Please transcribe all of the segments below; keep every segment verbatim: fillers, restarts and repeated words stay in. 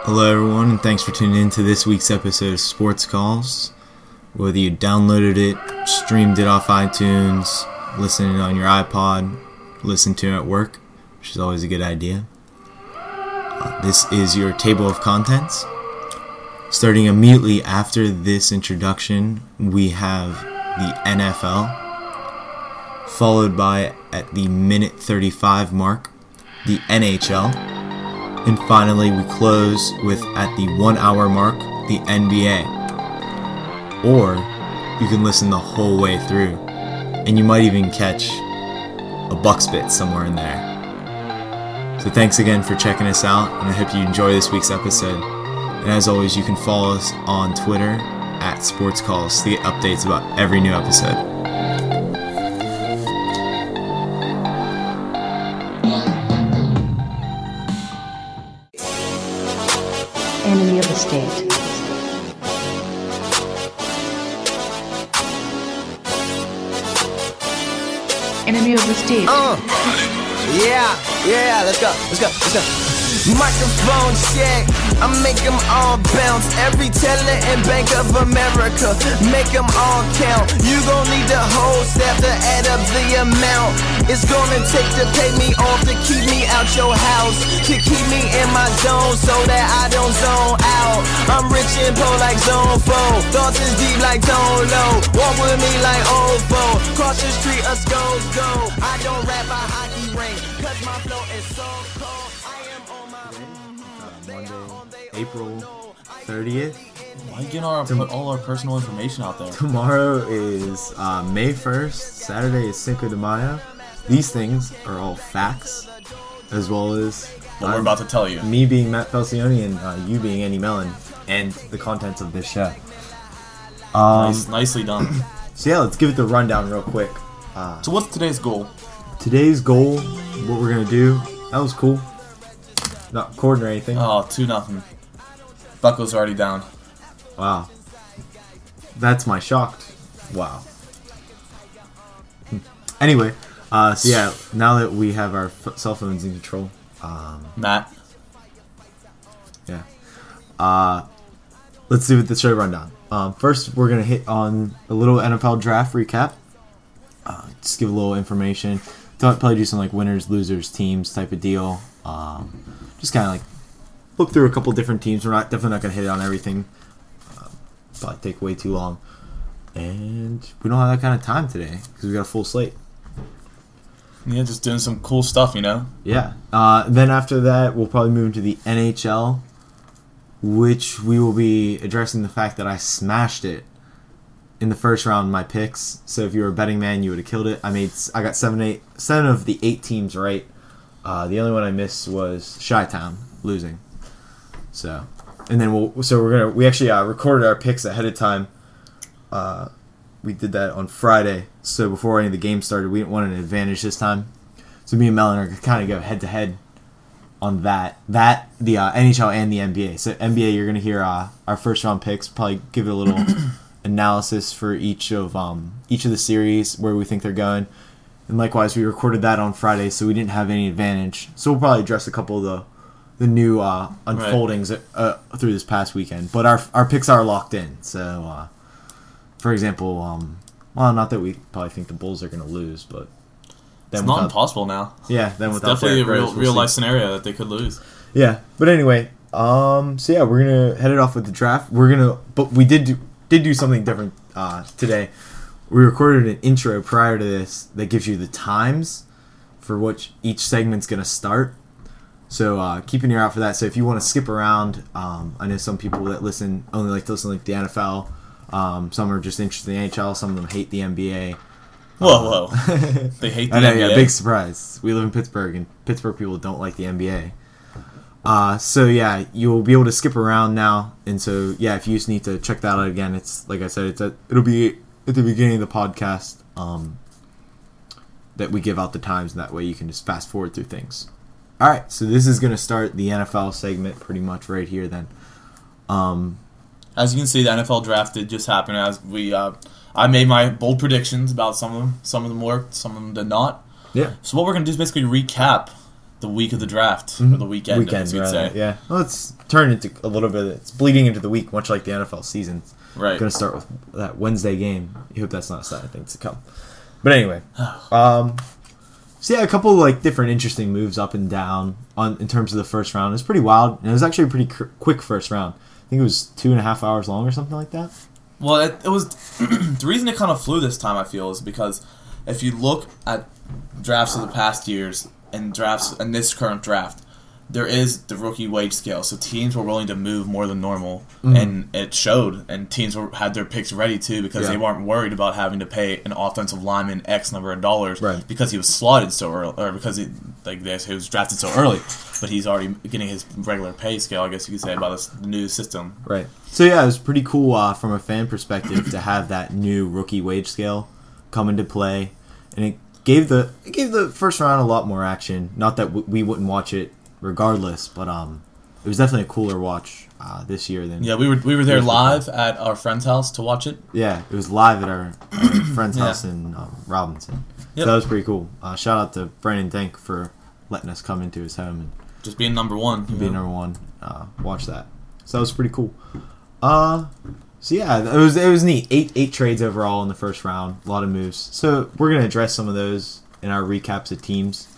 Hello everyone, and thanks for tuning in to this week's episode of Sports Calls. Whether you downloaded it, streamed it off iTunes, listening on your iPod, listened to it at work, which is always a good idea. Uh, this is your table of contents. Starting immediately after this introduction, we have the N F L, followed by, at the minute thirty-five mark, the N H L. And finally, we close with, at the one hour mark, the N B A. Or, you can listen the whole way through, and you might even catch a Bucks bit somewhere in there. So thanks again for checking us out, and I hope you enjoy this week's episode. And as always, you can follow us on Twitter, at Sports Calls, to get updates about every new episode. Enemy of the state. Enemy of the state. Uh, yeah, yeah, let's go, let's go, let's go. Microphone check, I make them all bounce. Every teller in Bank of America, make them all count. You gon' need the whole staff to add up the amount. It's gonna take to pay me off to keep me out your house, to keep me in my zone so that I don't zone out. I'm rich and poor like zone four, thoughts is deep like zone low. Walk with me like old foe, cross the street, us goes go. I don't rap a hockey ring, cause my flow is so cold. I am on my Monday, April thirtieth. Why getting our, put all our personal information out there? Tomorrow is uh, May first. Saturday is Cinco de Mayo. These things are all facts, as well as What we're about to tell you. me being Matt Falcioni and uh, you being Andy Mellon, and the contents of this show. Um, Nice, nicely done. So yeah, let's give it the rundown real quick. Uh, So what's today's goal? today's goal, what we're gonna do. That was cool. Not recording or anything. Oh, two nothing. Buckle's already down. Wow. That's my shocked. Wow. Hmm. Anyway, uh, so yeah, now that we have our f- cell phones in control, um, Matt. yeah, uh, let's do the show rundown. Um, first, we're gonna hit on a little N F L draft recap. Uh, just give a little information. Thought probably do some like winners, losers, teams type of deal. Um, just kind of like look through a couple different teams. We're not definitely not gonna hit on everything. Uh, probably take way too long, and we don't have that kind of time today because we got a full slate. Yeah, just doing some cool stuff, you know? Yeah. Uh, then after that, we'll probably move into the N H L, which we will be addressing the fact that I smashed it in the first round. My picks. So if you were a betting man, you would have killed it. I made. I got seven, eight, seven of the eight teams right. Uh, the only one I missed was Chi-Town losing. So, and then we'll. So we're gonna. We actually uh, recorded our picks ahead of time. Uh, we did that on Friday. So before any of the games started, we didn't want an advantage this time. So me and Mellon are gonna kind of go head to head on that. That the uh, N H L and the N B A. So N B A, you're gonna hear uh, our first round picks. Probably give it a little analysis for each of um each of the series where we think they're going. And likewise, we recorded that on Friday, so we didn't have any advantage. So we'll probably address a couple of the the new uh, unfoldings right. uh, through this past weekend. But our our picks are locked in. So, uh, for example, um, well, not that we probably think the Bulls are going to lose, but then It's not without, impossible now. Yeah, then It's without definitely a Derrick real Rose, we'll real see. life scenario that they could lose. Yeah, but anyway, um, so yeah, we're gonna head it off with the draft. We're gonna, but we did do did do something different uh, today. We recorded an intro prior to this that gives you the times for which each segment's gonna start. So uh, keep an ear out for that. So if you want to skip around, um, I know some people that listen only like to listen to like the N F L. Um, some are just interested in the N H L. Some of them hate the N B A. Whoa, whoa. They hate the I know, N B A. yeah, big surprise. We live in Pittsburgh, and Pittsburgh people don't like the N B A. Uh, so yeah, you'll be able to skip around now, and so yeah, if you just need to check that out again, it's like I said, it's at, it'll be at the beginning of the podcast um, that we give out the times, and that way you can just fast forward through things. All right, so this is gonna start the N F L segment pretty much right here. Then, um, as you can see, the N F L draft did just happen. As we, uh, I made my bold predictions about some of them. Some of them worked, some of them did not. yeah, So what we're gonna do is basically recap the week of the draft or the weekend, Weekend, as you'd rather, say. yeah. Well, it's turned into a little bit. It's bleeding into the week, much like the N F L season. Right. Going to start with that Wednesday game. You hope that's not a sign of things to come. But anyway, um, so yeah, a couple of like different interesting moves up and down on in terms of the first round. It was pretty wild, and it was actually a pretty cr- quick first round. I think it was two and a half hours long or something like that. Well, it, it was the reason it kind of flew this time. I feel is because if you look at drafts of the past years and drafts and this current draft, there is the rookie wage scale. So teams were willing to move more than normal, mm-hmm. and it showed. And teams were, had their picks ready too because yeah. they weren't worried about having to pay an offensive lineman X number of dollars right. because he was slotted so early, or because he like this he was drafted so early. But he's already getting his regular pay scale, I guess you could say, by this new system. Right. So yeah, it was pretty cool uh, from a fan perspective to have that new rookie wage scale come into play, and it gave the it gave the first round a lot more action. Not that w- we wouldn't watch it regardless, but um, it was definitely a cooler watch uh, this year than yeah. We were we were there live at our friend's house to watch it. Yeah, it was live at our, our friend's yeah. house in um, Robinson. Yep. So that was pretty cool. Uh, shout out to Brandon Denk for letting us come into his home and just being number one. being know? number one. Uh, watch that. So that was pretty cool. Uh, so yeah, it was it was neat. Eight eight trades overall in the first round. A lot of moves. So we're gonna address some of those in our recaps of teams.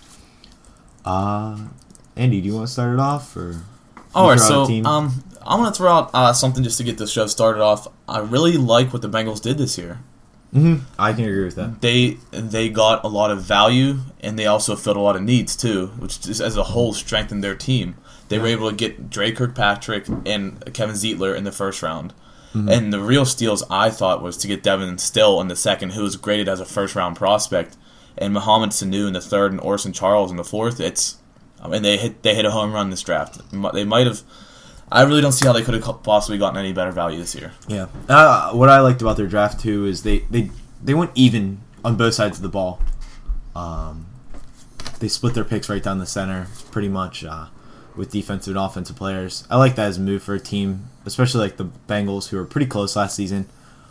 Uh, Andy, do you want to start it off or? All right, so um, I'm gonna throw out uh, something just to get the show started off. I really like what the Bengals did this year. Mm-hmm. I can agree with that. They they got a lot of value, and they also filled a lot of needs too, which just as a whole strengthened their team. They yeah. were able to get Dre Kirkpatrick and Kevin Zeitler in the first round. Mm-hmm. And the real steals, I thought, was to get Devin Still in the second, who was graded as a first-round prospect, and Mohamed Sanu in the third, and Orson Charles in the fourth. It's, I mean, they hit they hit a home run this draft. They might have. I really don't see how they could have possibly gotten any better value this year. Yeah. Uh, what I liked about their draft too is they, they, they went even on both sides of the ball. Um, they split their picks right down the center, pretty much, uh, with defensive and offensive players. I like that as a move for a team, especially like the Bengals, who were pretty close last season.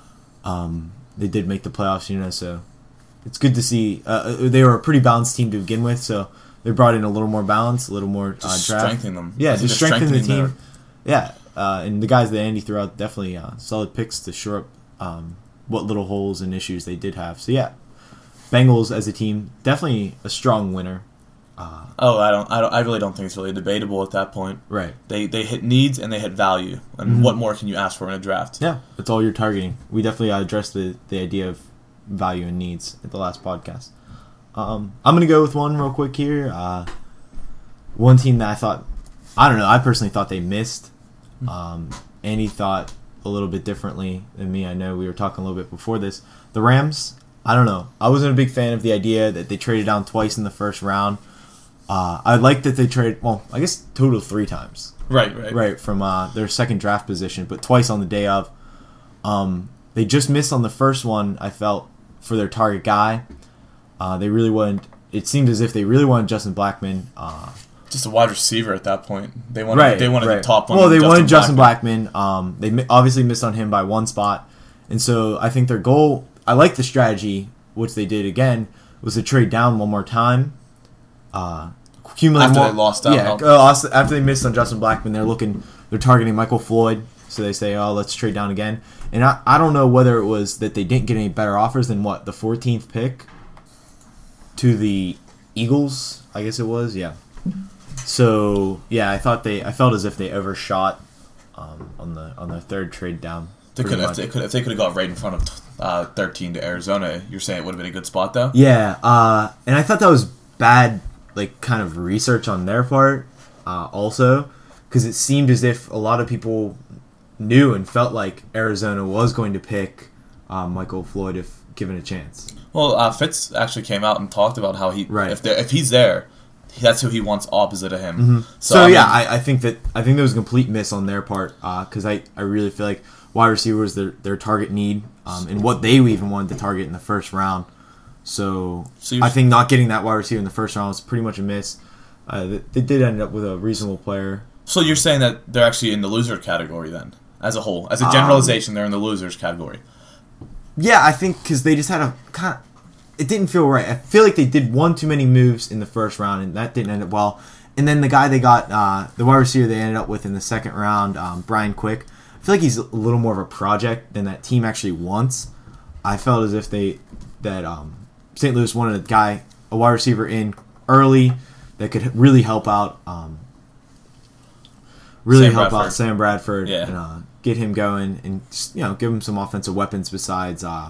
Um, they did make the playoffs, you know, so it's good to see. Uh, they were a pretty balanced team to begin with, so they brought in a little more balance, a little more uh, just draft. strengthen them. Yeah, just strengthen the team. Their... Yeah, uh, and the guys that Andy threw out, definitely uh, solid picks to shore up um, what little holes and issues they did have. So yeah, Bengals as a team, definitely a strong winner. Uh, oh, I don't, I don't, I really don't think it's really debatable at that point. Right. They they hit needs and they hit value, and mm-hmm. what more can you ask for in a draft? Yeah, that's all you're targeting. We definitely addressed the the idea of value and needs at the last podcast. Um, I'm gonna go with one real quick here. Uh, one team that I thought, I don't know, I personally thought they missed. Um, Andy thought a little bit differently than me. I know we were talking a little bit before this. The Rams, I don't know. I wasn't a big fan of the idea that they traded down twice in the first round. Uh, I like that they traded, well, I guess total three times. Right, right. Right, from uh, their second draft position, but twice on the day of. Um, they just missed on the first one, I felt, for their target guy. Uh, they really wanted, it seemed as if they really wanted Justin Blackman. Uh, Just a wide receiver at that point. They wanted, right, they wanted right. the top one. Well, they Justin wanted Justin Blackman. Blackman. Um, they mi- obviously missed on him by one spot. And so I think their goal, I like the strategy, which they did again, was to trade down one more time. Uh, accumulate after more, they lost out. Yeah, uh, after they missed on Justin Blackman, they're looking, they're targeting Michael Floyd. So they say, oh, let's trade down again. And I, I don't know whether it was that they didn't get any better offers than what, the fourteenth pick to the Eagles, I guess it was, yeah. So yeah, I thought they, I felt as if they overshot um, on the on the third trade down. They could if they could if they could have got right in front of uh, thirteen to Arizona. You're saying it would have been a good spot though. Yeah, uh, and I thought that was bad, like kind of research on their part, uh, also, because it seemed as if a lot of people knew and felt like Arizona was going to pick uh, Michael Floyd if given a chance. Well, uh, Fitz actually came out and talked about how he right. if if he's there, that's who he wants opposite of him. Mm-hmm. So, so I mean, yeah, I, I think that I think there was a complete miss on their part because uh, I, I really feel like wide receiver was their, their target need um, and what they even wanted to target in the first round. So, so I think not getting that wide receiver in the first round was pretty much a miss. Uh, they, they did end up with a reasonable player. So you're saying that they're actually in the loser category then, as a whole, as a generalization, um, they're in the losers category. Yeah, I think because they just had a kind of, it didn't feel right. I feel like they did one too many moves in the first round, and that didn't end up well. And then the guy they got, uh, the wide receiver they ended up with in the second round, um, Brian Quick, I feel like he's a little more of a project than that team actually wants. I felt as if they that um, Saint Louis wanted a guy, a wide receiver in early that could really help out, um, really Sam help Bradford. out Sam Bradford Yeah. and uh, get him going, and just, you know, give him some offensive weapons besides uh,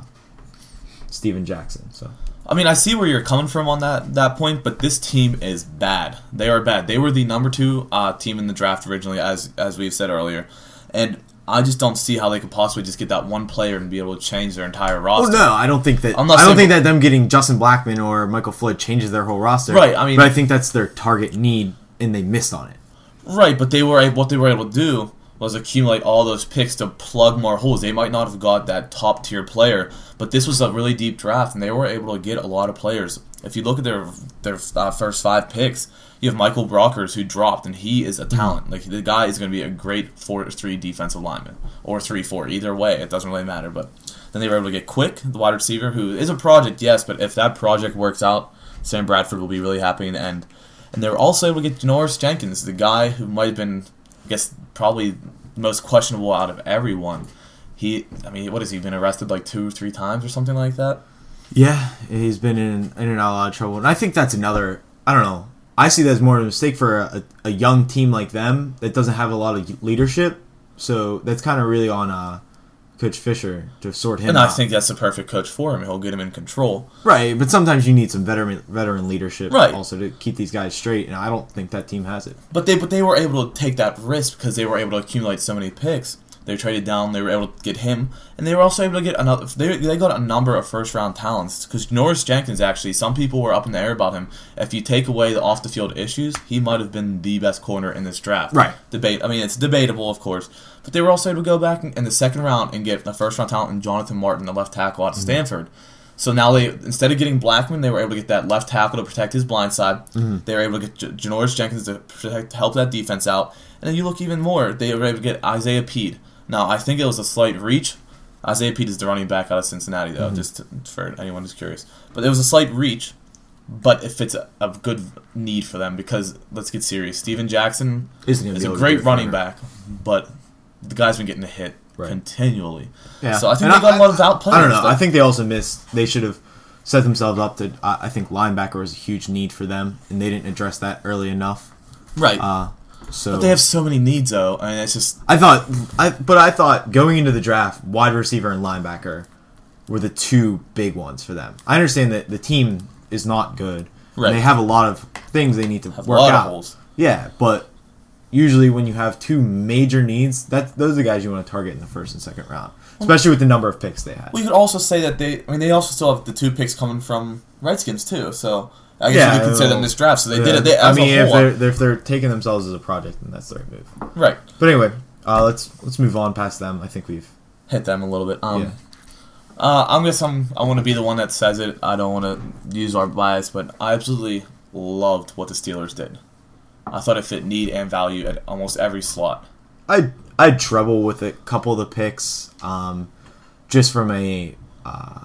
Steven Jackson. So. I mean, I see where you're coming from on that, that point, but this team is bad. They are bad. They were the number two uh, team in the draft originally, as as we've said earlier, and I just don't see how they could possibly just get that one player and be able to change their entire Oh roster. no, I don't think that. I'm not I don't saying- think that them getting Justin Blackman or Michael Floyd changes their whole roster. Right, I mean- but I think that's their target need, and they missed on it. Right, but they were able, what they were able to do was accumulate all those picks to plug more holes. They might not have got that top tier player, but this was a really deep draft, and they were able to get a lot of players. If you look at their their uh, first five picks, you have Michael Brockers, who dropped, and he is a talent. Like, the guy is going to be a great four three defensive lineman, or three four. Either way, it doesn't really matter. But then they were able to get Quick, the wide receiver, who is a project, yes, but if that project works out, Sam Bradford will be really happy in the end. And they were also able to get Janoris Jenkins, the guy who might have been, I guess, probably the most questionable out of everyone. He, I mean, what has he been arrested like two or three times or something like that? Yeah, he's been in, in and out of a lot of trouble, and I think that's another. I don't know. I see that as more of a mistake for a, a young team like them that doesn't have a lot of leadership. So that's kind of really on uh, Coach Fisher to sort him And out. I think that's the perfect coach for him. He'll get him in control. Right, but sometimes you need some veteran veteran leadership Right. also to keep these guys straight, and I don't think that team has it. But they but they were able to take that risk because they were able to accumulate so many picks. They traded down. They were able to get him, and they were also able to get another. They they got a number of first round talents because Norris Jenkins actually. Some people were up in the air about him. If you take away the off the field issues, he might have been the best corner in this draft. Right. Debate. I mean, it's debatable, of course, but they were also able to go back in, in the second round and get the first round talent in Jonathan Martin, the left tackle out of Mm-hmm. Stanford. So now they, instead of getting Blackman, they were able to get that left tackle to protect his blind side. Mm-hmm. They were able to get J- Janoris Jenkins to protect, help that defense out. And then you look even more, they were able to get Isaiah Pede. Now, I think it was a slight reach. Isaiah Pede is the running back out of Cincinnati, though, Mm-hmm. just to, for anyone who's curious. But it was a slight reach, but it fits a, a good need for them because, let's get serious, Steven Jackson Isn't gonna is be a able to great do it running forever. back, but the guy's been getting hit Right. continually. Yeah. So I think And they got a lot of out players. I don't know. though. I think they also missed. They should have set themselves up to. I I think linebacker was a huge need for them, and they didn't address that early enough. Right. Uh, so But they have so many needs, though, and it's just I thought, I but I thought going into the draft, wide receiver and linebacker were the two big ones for them. I understand that the team is not good. Right. And they have a lot of things they need to have a work lot out. of holes. Yeah, but usually when you have two major needs, that those are the guys you want to target in the first and second round, especially with the number of picks they had. We could also say that they, I mean, they also still have the two picks coming from Redskins too. So I guess Yeah, you could consider them well, this draft. So they Yeah, did it. They, I as mean, a if whole, they're, if they're taking themselves as a project, then that's the right move. right, But anyway, uh, let's let's move on past them. I think we've hit them a little bit. Um, yeah. uh, I'm guess I'm, I want to be the one that says it. I don't want to use our bias, but I absolutely loved what the Steelers did. I thought it fit need and value at almost every slot. I I had trouble with a couple of the picks, um, just from a uh,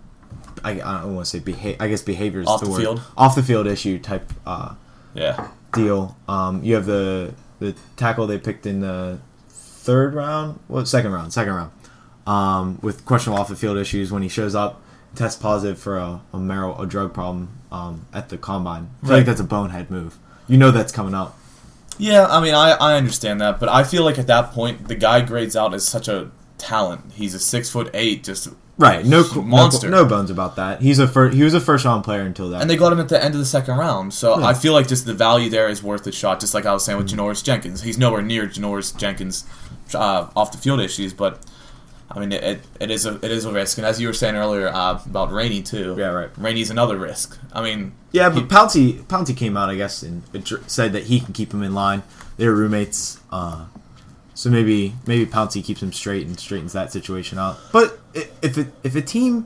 I, I don't want to say beha- I guess behavior is Off the the word. field? Off the field issue type uh, Yeah, deal. Um, you have the the tackle they picked in the third round, what second round, second round, um, with questionable off the field issues when he shows up, tests positive for a a, mar- a drug problem um, at the combine. I feel Right. like that's a bonehead move. You know that's coming up. yeah. I mean, I, I understand that, but I feel like at that point the guy grades out as such a talent. He's a six foot eight, just Right, no, monster. no, no bones about that. He's a fir- he was a first round player until that. And they got him at the end of the second round. So Yeah. I feel like just the value there is worth the shot, just like I was saying with Janoris Jenkins. He's nowhere near Janoris Jenkins' uh, off-the-field issues, but, I mean, it, it is a it is a risk. And as you were saying earlier uh, about Rainey, too. Yeah, right. Rainey's another risk. I mean... yeah, but he- Pouncey Pouncey came out, I guess, and adr- said that he can keep him in line. They were roommates, uh, so maybe maybe Pouncey keeps him straight and straightens that situation out. But i- if it, if a team,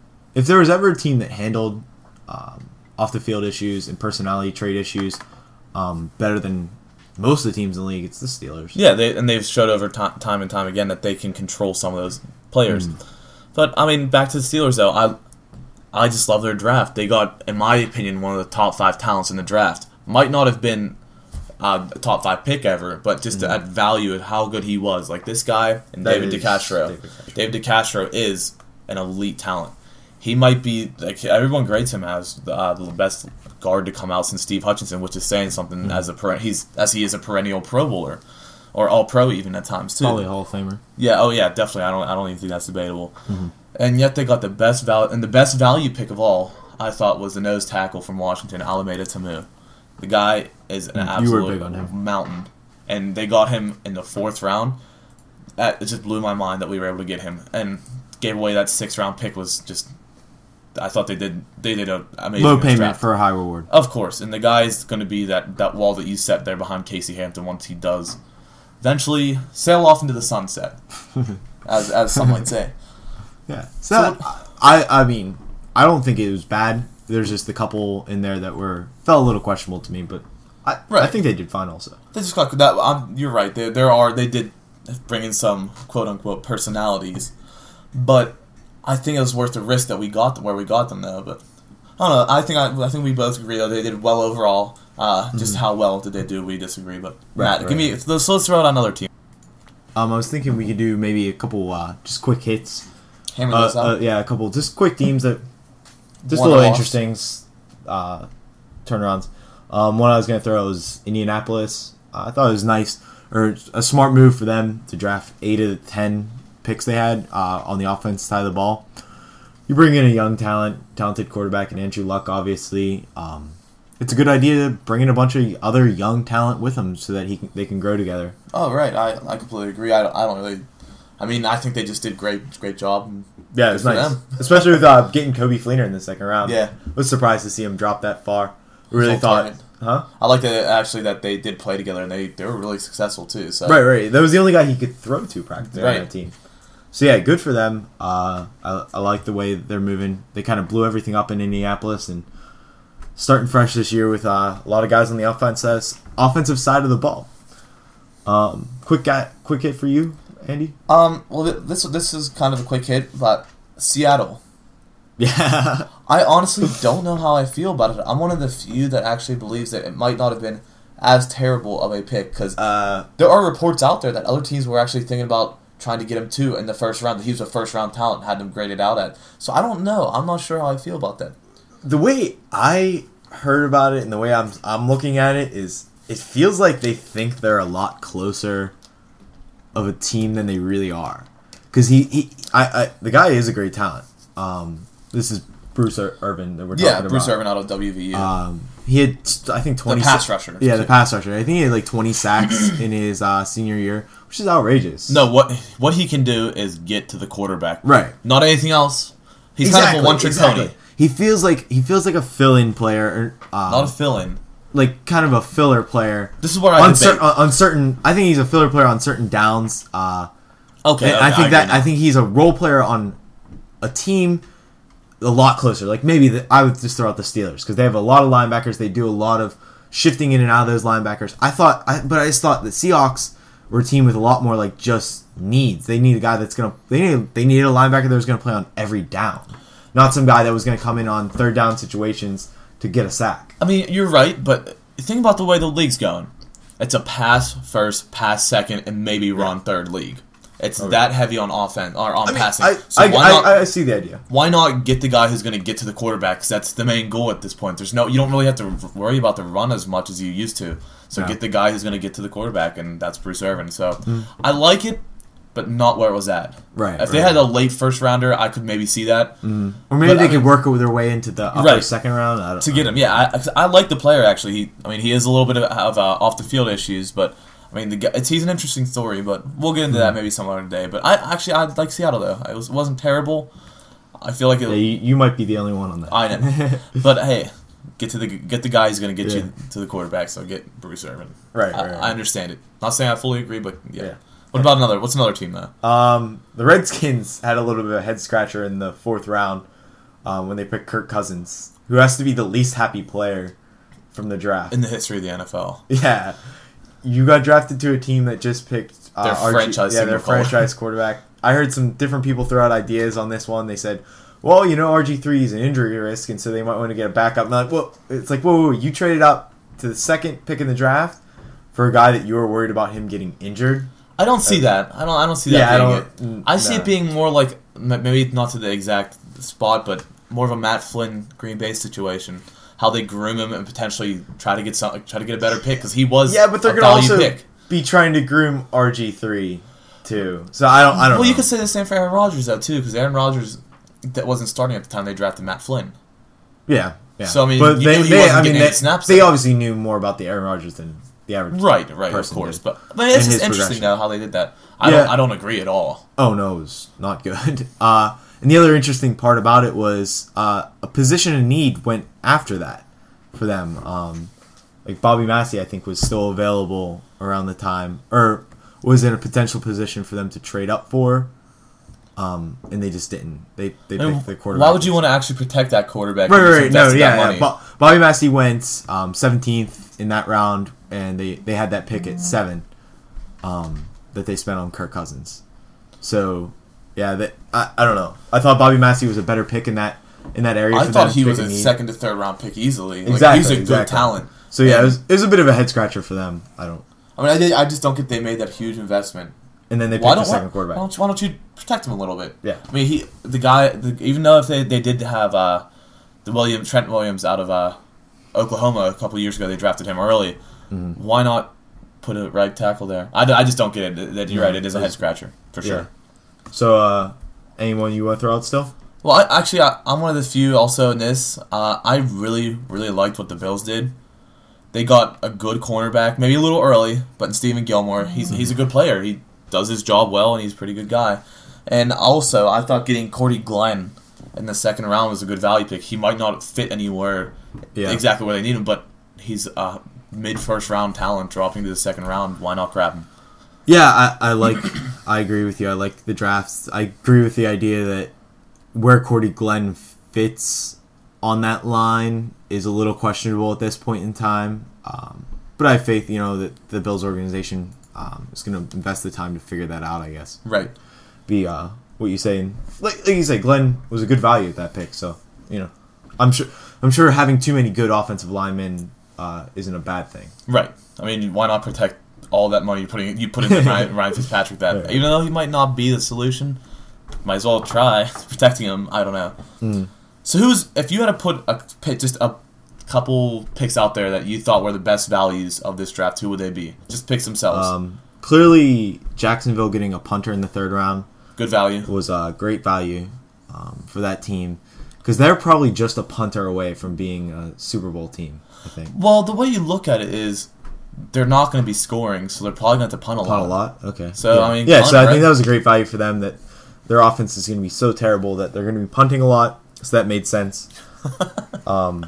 if there was ever a team that handled um, off the field issues and personality trait issues um, better than most of the teams in the league, it's the Steelers. Yeah, they, and they've showed over ti time and time again that they can control some of those players. But, I mean, back to the Steelers, though. I I just love their draft. They got, in my opinion, one of the top five talents in the draft. Might not have been uh, a top five pick ever, but just mm-hmm. at value at how good he was. Like this guy and that David DeCastro. David DeCastro. David DeCastro is an elite talent. He might be, like, everyone grades him as uh, the best guard to come out since Steve Hutchinson, which is saying something mm-hmm. as a per- he's as he is a perennial Pro Bowler. Or All-Pro even at times too. Probably a Hall of Famer. Yeah. Oh yeah. Definitely. I don't. I don't even think that's debatable. Mm-hmm. And yet they got the best value and the best value pick of all. I thought was the nose tackle from Washington, Alameda Tamu. The guy is an you were big absolute on him. mountain, and they got him in the fourth round. That, it just blew my mind that we were able to get him and gave away that sixth round pick. Was just. I thought they did. They did a amazing low payment draft. for a high reward. Of course, and the guy's going to be that, that wall that you set there behind Casey Hampton once he does. Eventually, sail off into the sunset, as as some might say. Yeah. So, so I I mean I don't think it was bad. There's just a couple in there that were felt a little questionable to me, but I right. I think they did fine also. They just got that. I'm, you're right. There there are they did bring in some quote unquote personalities, but I think it was worth the risk that we got them where we got them though. But I don't know. I think I I think we both agree that they did well overall. Uh, just mm-hmm. how well did they do? We disagree, but right, Matt, right. give me. So let's throw out another team. Um, I was thinking we could do maybe a couple uh, just quick hits. Hammer uh, this out. Uh, yeah, a couple just quick teams that just One a little loss. interesting uh, turnarounds. Um, one I was gonna throw was Indianapolis. Uh, I thought it was nice or a smart move for them to draft eight of the ten picks they had uh, on the offense side of the ball. You bring in a young talent, talented quarterback in Andrew Luck, obviously. Um, It's a good idea to bring in a bunch of other young talent with them so that he can, they can grow together. Oh, right. I, I completely agree. I don't, I don't really... I mean, I think they just did great great job. Yeah, it was nice. Especially with uh, getting Kobe Fleener in the second round. Yeah. I was surprised to see him drop that far. Really thought... Target. Huh? I like that, actually, that they did play together, and they, they were really successful, too. So. Right, right. That was the only guy he could throw to practically right. on that team. So, yeah, good for them. Uh, I, I like the way they're moving. They kind of blew everything up in Indianapolis, and starting fresh this year with uh, a lot of guys on the offensive offensive side of the ball. Um, quick guy, quick hit for you, Andy. Um, well, this this is kind of a quick hit, but Seattle. Yeah. I honestly don't know how I feel about it. I'm one of the few that actually believes that it might not have been as terrible of a pick because uh, there are reports out there that other teams were actually thinking about trying to get him too in the first round. That he was a first round talent, and had him graded out at. So I don't know. I'm not sure how I feel about that. The way I heard about it and the way I'm I'm looking at it is it feels like they think they're a lot closer of a team than they really are. Because he, he I, I the guy is a great talent. Um, this is Bruce Ir- Irvin that we're talking yeah, about. Yeah, Bruce Irvin out of W V U. Um, he had I think twenty the pass rusher. Yeah, the pass rusher. I think he had like twenty sacks in his uh, senior year, which is outrageous. No, what what he can do is get to the quarterback. Right. Not anything else. He's exactly, kind of a one trick exactly. pony. He feels like he feels like a fill-in player. Um, Not a fill-in. Like kind of a filler player. This is where I on, debate. cer- on certain. I think he's a filler player on certain downs. Uh, okay, okay, I think I that I think he's a role player on a team a lot closer. Like maybe the, I would just throw out the Steelers because they have a lot of linebackers. They do a lot of shifting in and out of those linebackers. I thought, I, but I just thought the Seahawks were a team with a lot more like just needs. They need a guy that's gonna. They need they needed a linebacker that was gonna play on every down. Not some guy that was going to come in on third down situations to get a sack. I mean, you're right, but think about the way the league's going. It's a pass first, pass second, and maybe run third league. It's okay. that heavy on offense or on I mean, passing. I, so I, why not, I, I see the idea. Why not get the guy who's going to get to the quarterback? Because that's the main goal at this point. There's no, you don't really have to worry about the run as much as you used to. So no. Get the guy who's going to get to the quarterback, and that's Bruce Irvin. So mm. I like it. But not where it was at. Right. If right. they had a late first rounder, I could maybe see that. Mm. Or maybe but, they I could mean, work their way into the upper right. second round. I don't to know. get him, yeah. I, I like the player actually. He, I mean, he has a little bit of, of uh, off the field issues, but I mean, the, it's he's an interesting story. But we'll get into mm. that maybe some other day. But I actually I like Seattle though. It was, wasn't terrible. I feel like it, yeah, you, you might be the only one on that. I know, but hey. Get to the get the guy who's going to get yeah. you to the quarterback. So get Bruce Irvin. Right, I, right, right. I understand it. Not saying I fully agree, but yeah. yeah. What about another? What's another team though? Um, the Redskins had a little bit of a head scratcher in the fourth round um, when they picked Kirk Cousins, who has to be the least happy player from the draft in the history of the N F L. Yeah, you got drafted to a team that just picked uh, their Archie, franchise, yeah, their franchise quarterback. I heard some different people throw out ideas on this one. They said, well, you know, R G three is an injury risk, and so they might want to get a backup. And like, well, it's like, whoa, whoa, whoa, you traded up to the second pick in the draft for a guy that you were worried about him getting injured. I don't see that. I don't. I don't see that. Yeah, I being don't- it. I see no. it being more like m- maybe not to the exact spot, but more of a Matt Flynn Green Bay situation. How they groom him and potentially try to get some, try to get a better pick because he was Yeah, but they're a going to value also pick. be trying to groom R G three too. So I don't. I don't. Well, know. you could say the same for Aaron Rodgers though too, because Aaron Rodgers that wasn't starting at the time they drafted Matt Flynn. Yeah. Yeah. So, I mean, but you they, knew he they, wasn't I mean, getting they, any snaps they there. obviously knew more about the Aaron Rodgers than the average. Right, right, of person course. did. But I mean, it's And just his interesting progression. though how they did that. I Yeah. don't, I don't agree at all. Oh no, it was not good. Uh, and the other interesting part about it was uh, a position in need went after that for them. Um, like Bobby Massey, I think, was still available around the time, or was in a potential position for them to trade up for. Um, and they just didn't. They they And picked the quarterback. why would you want to actually protect that quarterback? Right, and right, just right. No, invest yeah, that yeah. money? Bo- Bobby Massey went um, seventeenth in that round, and they, they had that pick at seven um, that they spent on Kirk Cousins. So, yeah, that, I, I don't know. I thought Bobby Massey was a better pick in that in that area. I for thought them he to was pick a need. second to third round pick easily. Like, Exactly, he's a good exactly. talent. So yeah, And- it was it was a bit of a head scratcher for them. I don't. I mean, I, did- I just don't get they made that huge investment. And then they Why picked a don't, second why, quarterback. why don't you, why don't you protect him a little bit? Yeah. I mean, he the guy the, even though if they, they did have uh, the William Trent Williams out of uh, Oklahoma a couple years ago, they drafted him early. Mm-hmm. Why not put a right tackle there? I, I just don't get it. That you're right. It is a head scratcher for Yeah. sure. So, uh, anyone you want to throw out still? Well, I, actually, I, I'm one of the few also in this. Uh, I really, really liked what the Bills did. They got a good cornerback, maybe a little early, but in Stephen Gilmore, he's he's a good player. He does his job well, and he's a pretty good guy. And also, I thought getting Cordy Glenn in the second round was a good value pick. He might not fit anywhere Yeah. exactly where they need him, but he's a mid-first round talent dropping to the second round. Why not grab him? Yeah, I, I like. I agree with you. I like the drafts. I agree with the idea that where Cordy Glenn fits on that line is a little questionable at this point in time. Um, but I have faith, you know, that the Bills organization um, is going to invest the time to figure that out. I guess. Right. Be uh, what you saying? Like, like you say, Glenn was a good value at that pick. So you know, I'm sure. I'm sure having too many good offensive linemen uh, isn't a bad thing. Right. I mean, why not protect all that money you putting you put into Ryan, Ryan Fitzpatrick? That Right. even though he might not be the solution, might as well try protecting him. I don't know. Mm. So who's if you had to put a pick, just a couple picks out there that you thought were the best values of this draft, who would they be? Just picks themselves. Um, clearly, Jacksonville getting a punter in the third round Good value. was a great value um, for that team because they're probably just a punter away from being a Super Bowl team. I think Well, the way you look at it is they're not going to be scoring, so they're probably going to have to punt a lot. punt a lot. Okay, So, yeah. I mean, yeah. punt, So I right? think that was a great value for them. That their offense is going to be so terrible that they're going to be punting a lot. So that made sense. um,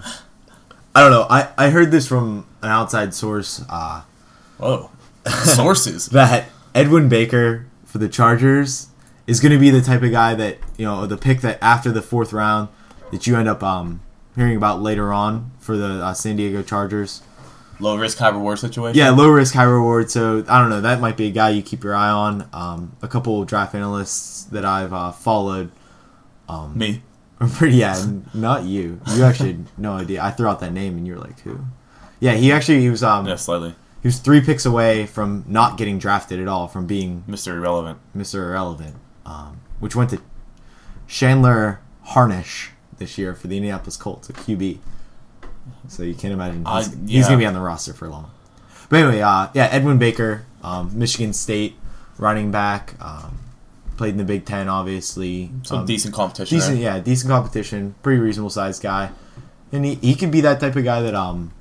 I don't know. I, I heard this from an outside source uh, Whoa. Sources. that Edwin Baker for the Chargers is going to be the type of guy that, you know, the pick that after the fourth round that you end up um, hearing about later on for the uh, San Diego Chargers. Low risk, high reward situation. Yeah, low risk, high reward. So I don't know. That might be a guy you keep your eye on. Um, a couple of draft analysts that I've uh, followed. Um, Me. Pretty, yeah, n- not you. You actually had no idea. I threw out that name and you were like, who? Yeah, he actually he was um Yeah, slightly. he was three picks away from not getting drafted at all, from being Mister Irrelevant. Mister Irrelevant, um, which went to Chandler Harnish this year for the Indianapolis Colts, a Q B. So you can't imagine he's, I- he's yeah. gonna be on the roster for long. But anyway, uh, yeah, Edwin Baker, um, Michigan State running back, um, played in the Big Ten, obviously. Some Um, decent competition. Decent, there. yeah, decent competition. Pretty reasonable sized guy, and he, he could be that type of guy that um,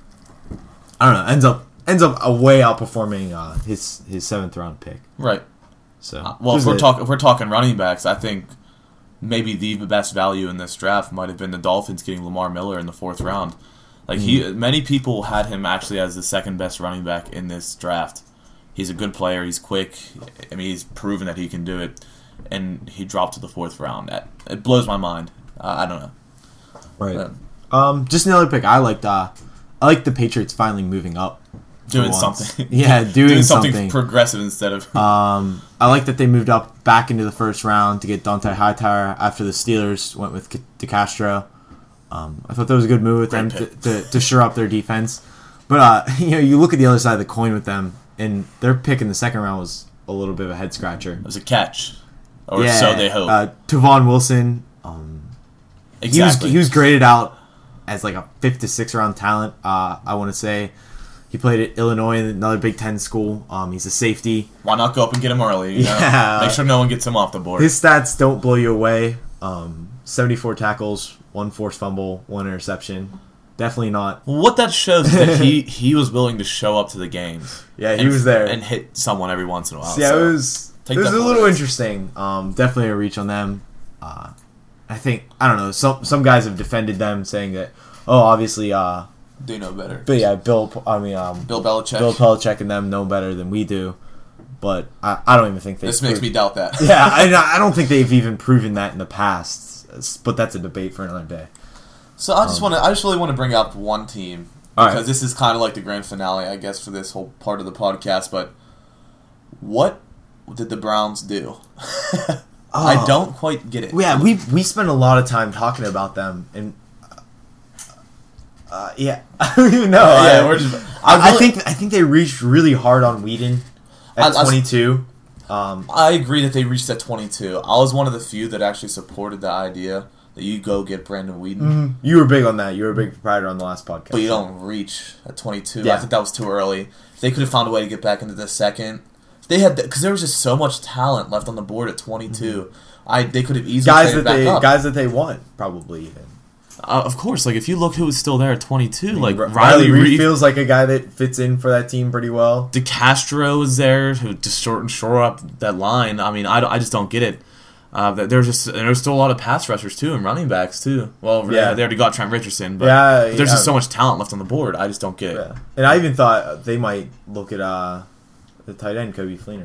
I don't know, ends up ends up a way outperforming uh, his his seventh round pick. Right. So Uh, well, if just we're a- talking if we're talking running backs, I think maybe the best value in this draft might have been the Dolphins getting Lamar Miller in the fourth round. Like he, Mm-hmm. many people had him actually as the second best running back in this draft. He's a good player. He's quick. I mean, he's proven that he can do it. And he dropped to the fourth round. That it blows my mind. Uh, I don't know. right. But- Um, just another pick. I liked. Uh, I like the Patriots finally moving up Doing once. something. Yeah, doing, doing something, something progressive instead of. Um, I like that they moved up back into the first round to get Dante Hightower after the Steelers went with DeCastro. Um, I thought that was a good move with them to, to, to shore up their defense. But uh, you know, you look at the other side of the coin with them, and their pick in the second round was a little bit of a head scratcher. It was a catch, or yeah, so they hope. Uh, Tavon Wilson, um, exactly. He was, he was graded out as like a fifth to sixth round talent. Uh, I want to say he played at Illinois, another Big Ten school. Um, he's a safety. Why not go up and get him early? You know? Yeah, make sure no one gets him off the board. His stats don't blow you away. Um, seventy-four tackles, one forced fumble, one interception. Definitely not. What that shows is that he, he was willing to show up to the games. Yeah, he and, was there and hit someone every once in a while. Yeah, so it was. It was that a little forward. interesting. Um, definitely a reach on them. Uh, I think I don't know. Some some guys have defended them, saying that oh, obviously, uh, They know better. but yeah, Bill. I mean, um, Bill Belichick. Bill Belichick and them know better than we do. But I, I don't even think they. This makes me doubt that. Yeah, I, I don't think they've even proven that in the past. But that's a debate for another day. So I just Um, want to. I just really want to bring up one team All because right. this is kind of like the grand finale, I guess, for this whole part of the podcast. But what did the Browns do? I Oh. don't quite get it. Yeah, we we spent a lot of time talking about them, and uh, yeah, I don't even know. yeah, I, we're just. I, I, I really- think I think they reached really hard on Whedon at I- I- twenty-two. Um, I agree that they reached at twenty-two. I was one of the few that actually supported the idea that you go get Brandon Whedon, you were big on that. You were a big proprietor on the last podcast. but you don't reach at twenty-two. Yeah. I think that was too early. They could have found a way to get back into the second. They had because there was just so much talent left on the board at twenty-two. Mm-hmm. I they could have easily guys traded that back they up. guys that they want probably even. Uh, of course, like if you look who was still there at twenty-two, like R- Riley, Reid Reid, feels like a guy that fits in for that team pretty well. DeCastro was there who just short and shore up that line. I mean, I, I just don't get it. Uh, that there's just and there's still a lot of pass rushers too and running backs too. Well, Yeah. yeah. they already got Trent Richardson, but, Yeah, but there's yeah. just so much talent left on the board. I just don't get it. Yeah. And I even thought they might look at uh, the tight end Kobe Fleener.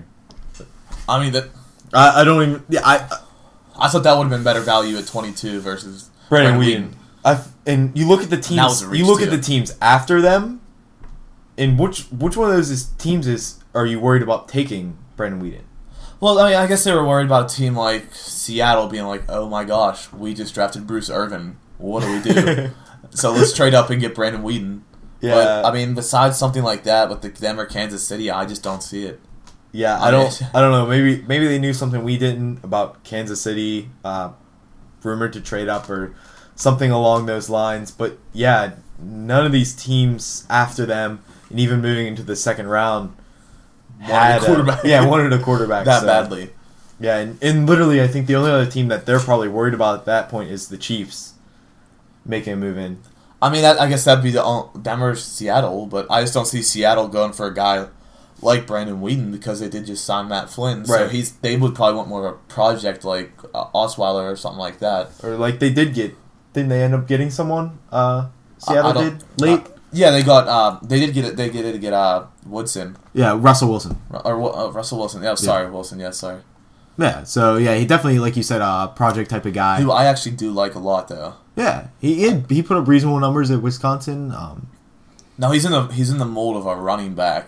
I mean, that I, I don't even. Yeah, I I thought that would have been better value at twenty-two versus Brandon Whedon. Whedon. I and you look at the That was teams. a reach, You look too. at the teams after them, and which which one of those is, teams is are you worried about taking Brandon Whedon? Well, I mean, I guess they were worried about a team like Seattle being like, "Oh my gosh, we just drafted Bruce Irvin. What do we do?" So let's trade up and get Brandon Whedon. Yeah. But I mean, besides something like that with the them or Kansas City, I just don't see it. Yeah, I I don't. mean- I don't know. Maybe maybe they knew something we didn't about Kansas City, uh, rumored to trade up or something along those lines. But yeah, none of these teams after them, and even moving into the second round, Wanted a quarterback. yeah, wanted a quarterback that so- badly. Yeah, and, and literally, I think the only other team that they're probably worried about at that point is the Chiefs making a move in. I mean, that, I guess that'd be the only, them or Seattle, but I just don't see Seattle going for a guy like Brandon Whedon because they did just sign Matt Flynn. So Right. he's they would probably want more of a project like uh, Osweiler or something like that. Or like they did get, didn't they end up getting someone? Uh, Seattle I don't- did late. Uh, yeah, they got. Uh, they did get it. They get it to get uh, Woodson yeah, Russell Wilson. or uh, Russell Wilson. Yeah, sorry, Wilson. Yeah, sorry. Yeah, so yeah, he definitely, like you said, a uh, project type of guy. Who I actually do like a lot though. Yeah, he he, had, he put up reasonable numbers at Wisconsin. Um, No, he's in the he's in the mold of a running back,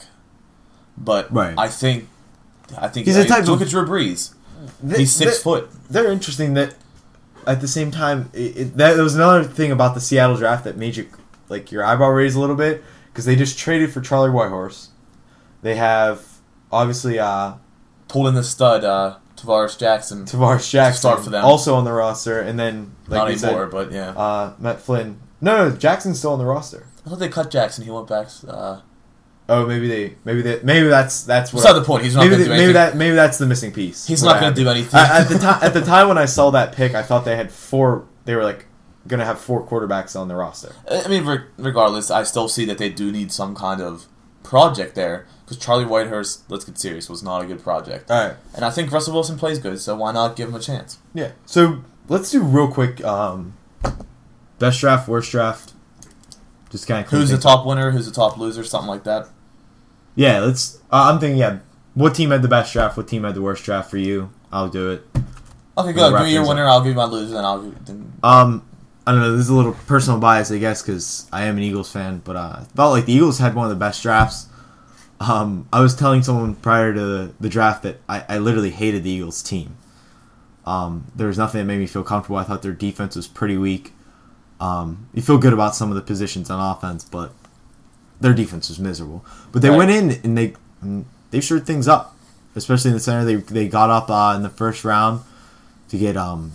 but Right. I think I think He's a I- type look of- at Drew Brees. th- He's six th- foot. They're interesting that at the same time, it, it, that there was another thing about the Seattle draft that made you like your eyebrow raise a little bit because they just traded for Charlie Whitehorse. They have obviously uh, Pulled in the stud, uh, Tavares Jackson. Tavares Jackson Start for them. also on the roster, and then like Not we anymore, said, but yeah. uh, Matt Flynn. No, no, Jackson's still on the roster. I thought they cut Jackson. He went back. Uh, Oh, maybe they, maybe they, maybe that's that's what. beside the point. He's not maybe going they, to do maybe anything. that maybe that's the missing piece. He's What not going to do happened. anything. I, at the time, at the time when I saw that pick, I thought they had four. They were like going to have four quarterbacks on the roster. I mean, re- regardless, I still see that they do need some kind of project there because Charlie Whitehurst, let's get serious, was not a good project. All right. And I think Russell Wilson plays good, so why not give him a chance? Yeah. So let's do real quick. Um, best draft, worst draft. Just kind of. Who's the top winner? Who's the top loser? Something like that. Yeah. Let's. Uh, I'm thinking. Yeah. What team had the best draft? What team had the worst draft for you? I'll do it. Okay, We'll good. wrap Give me your things winner. I'll give you my loser, and I'll give. Then... Um, I don't know. This is a little personal bias, I guess, because I am an Eagles fan. But uh, I felt like the Eagles had one of the best drafts. Um, I was telling someone prior to the, the draft that I, I literally hated the Eagles team. Um, there was nothing that made me feel comfortable. I thought their defense was pretty weak. Um, you feel good about some of the positions on offense, but their defense was miserable. But they Right. went in and they they shored things up, especially in the center. They they got up uh, in the first round to get um,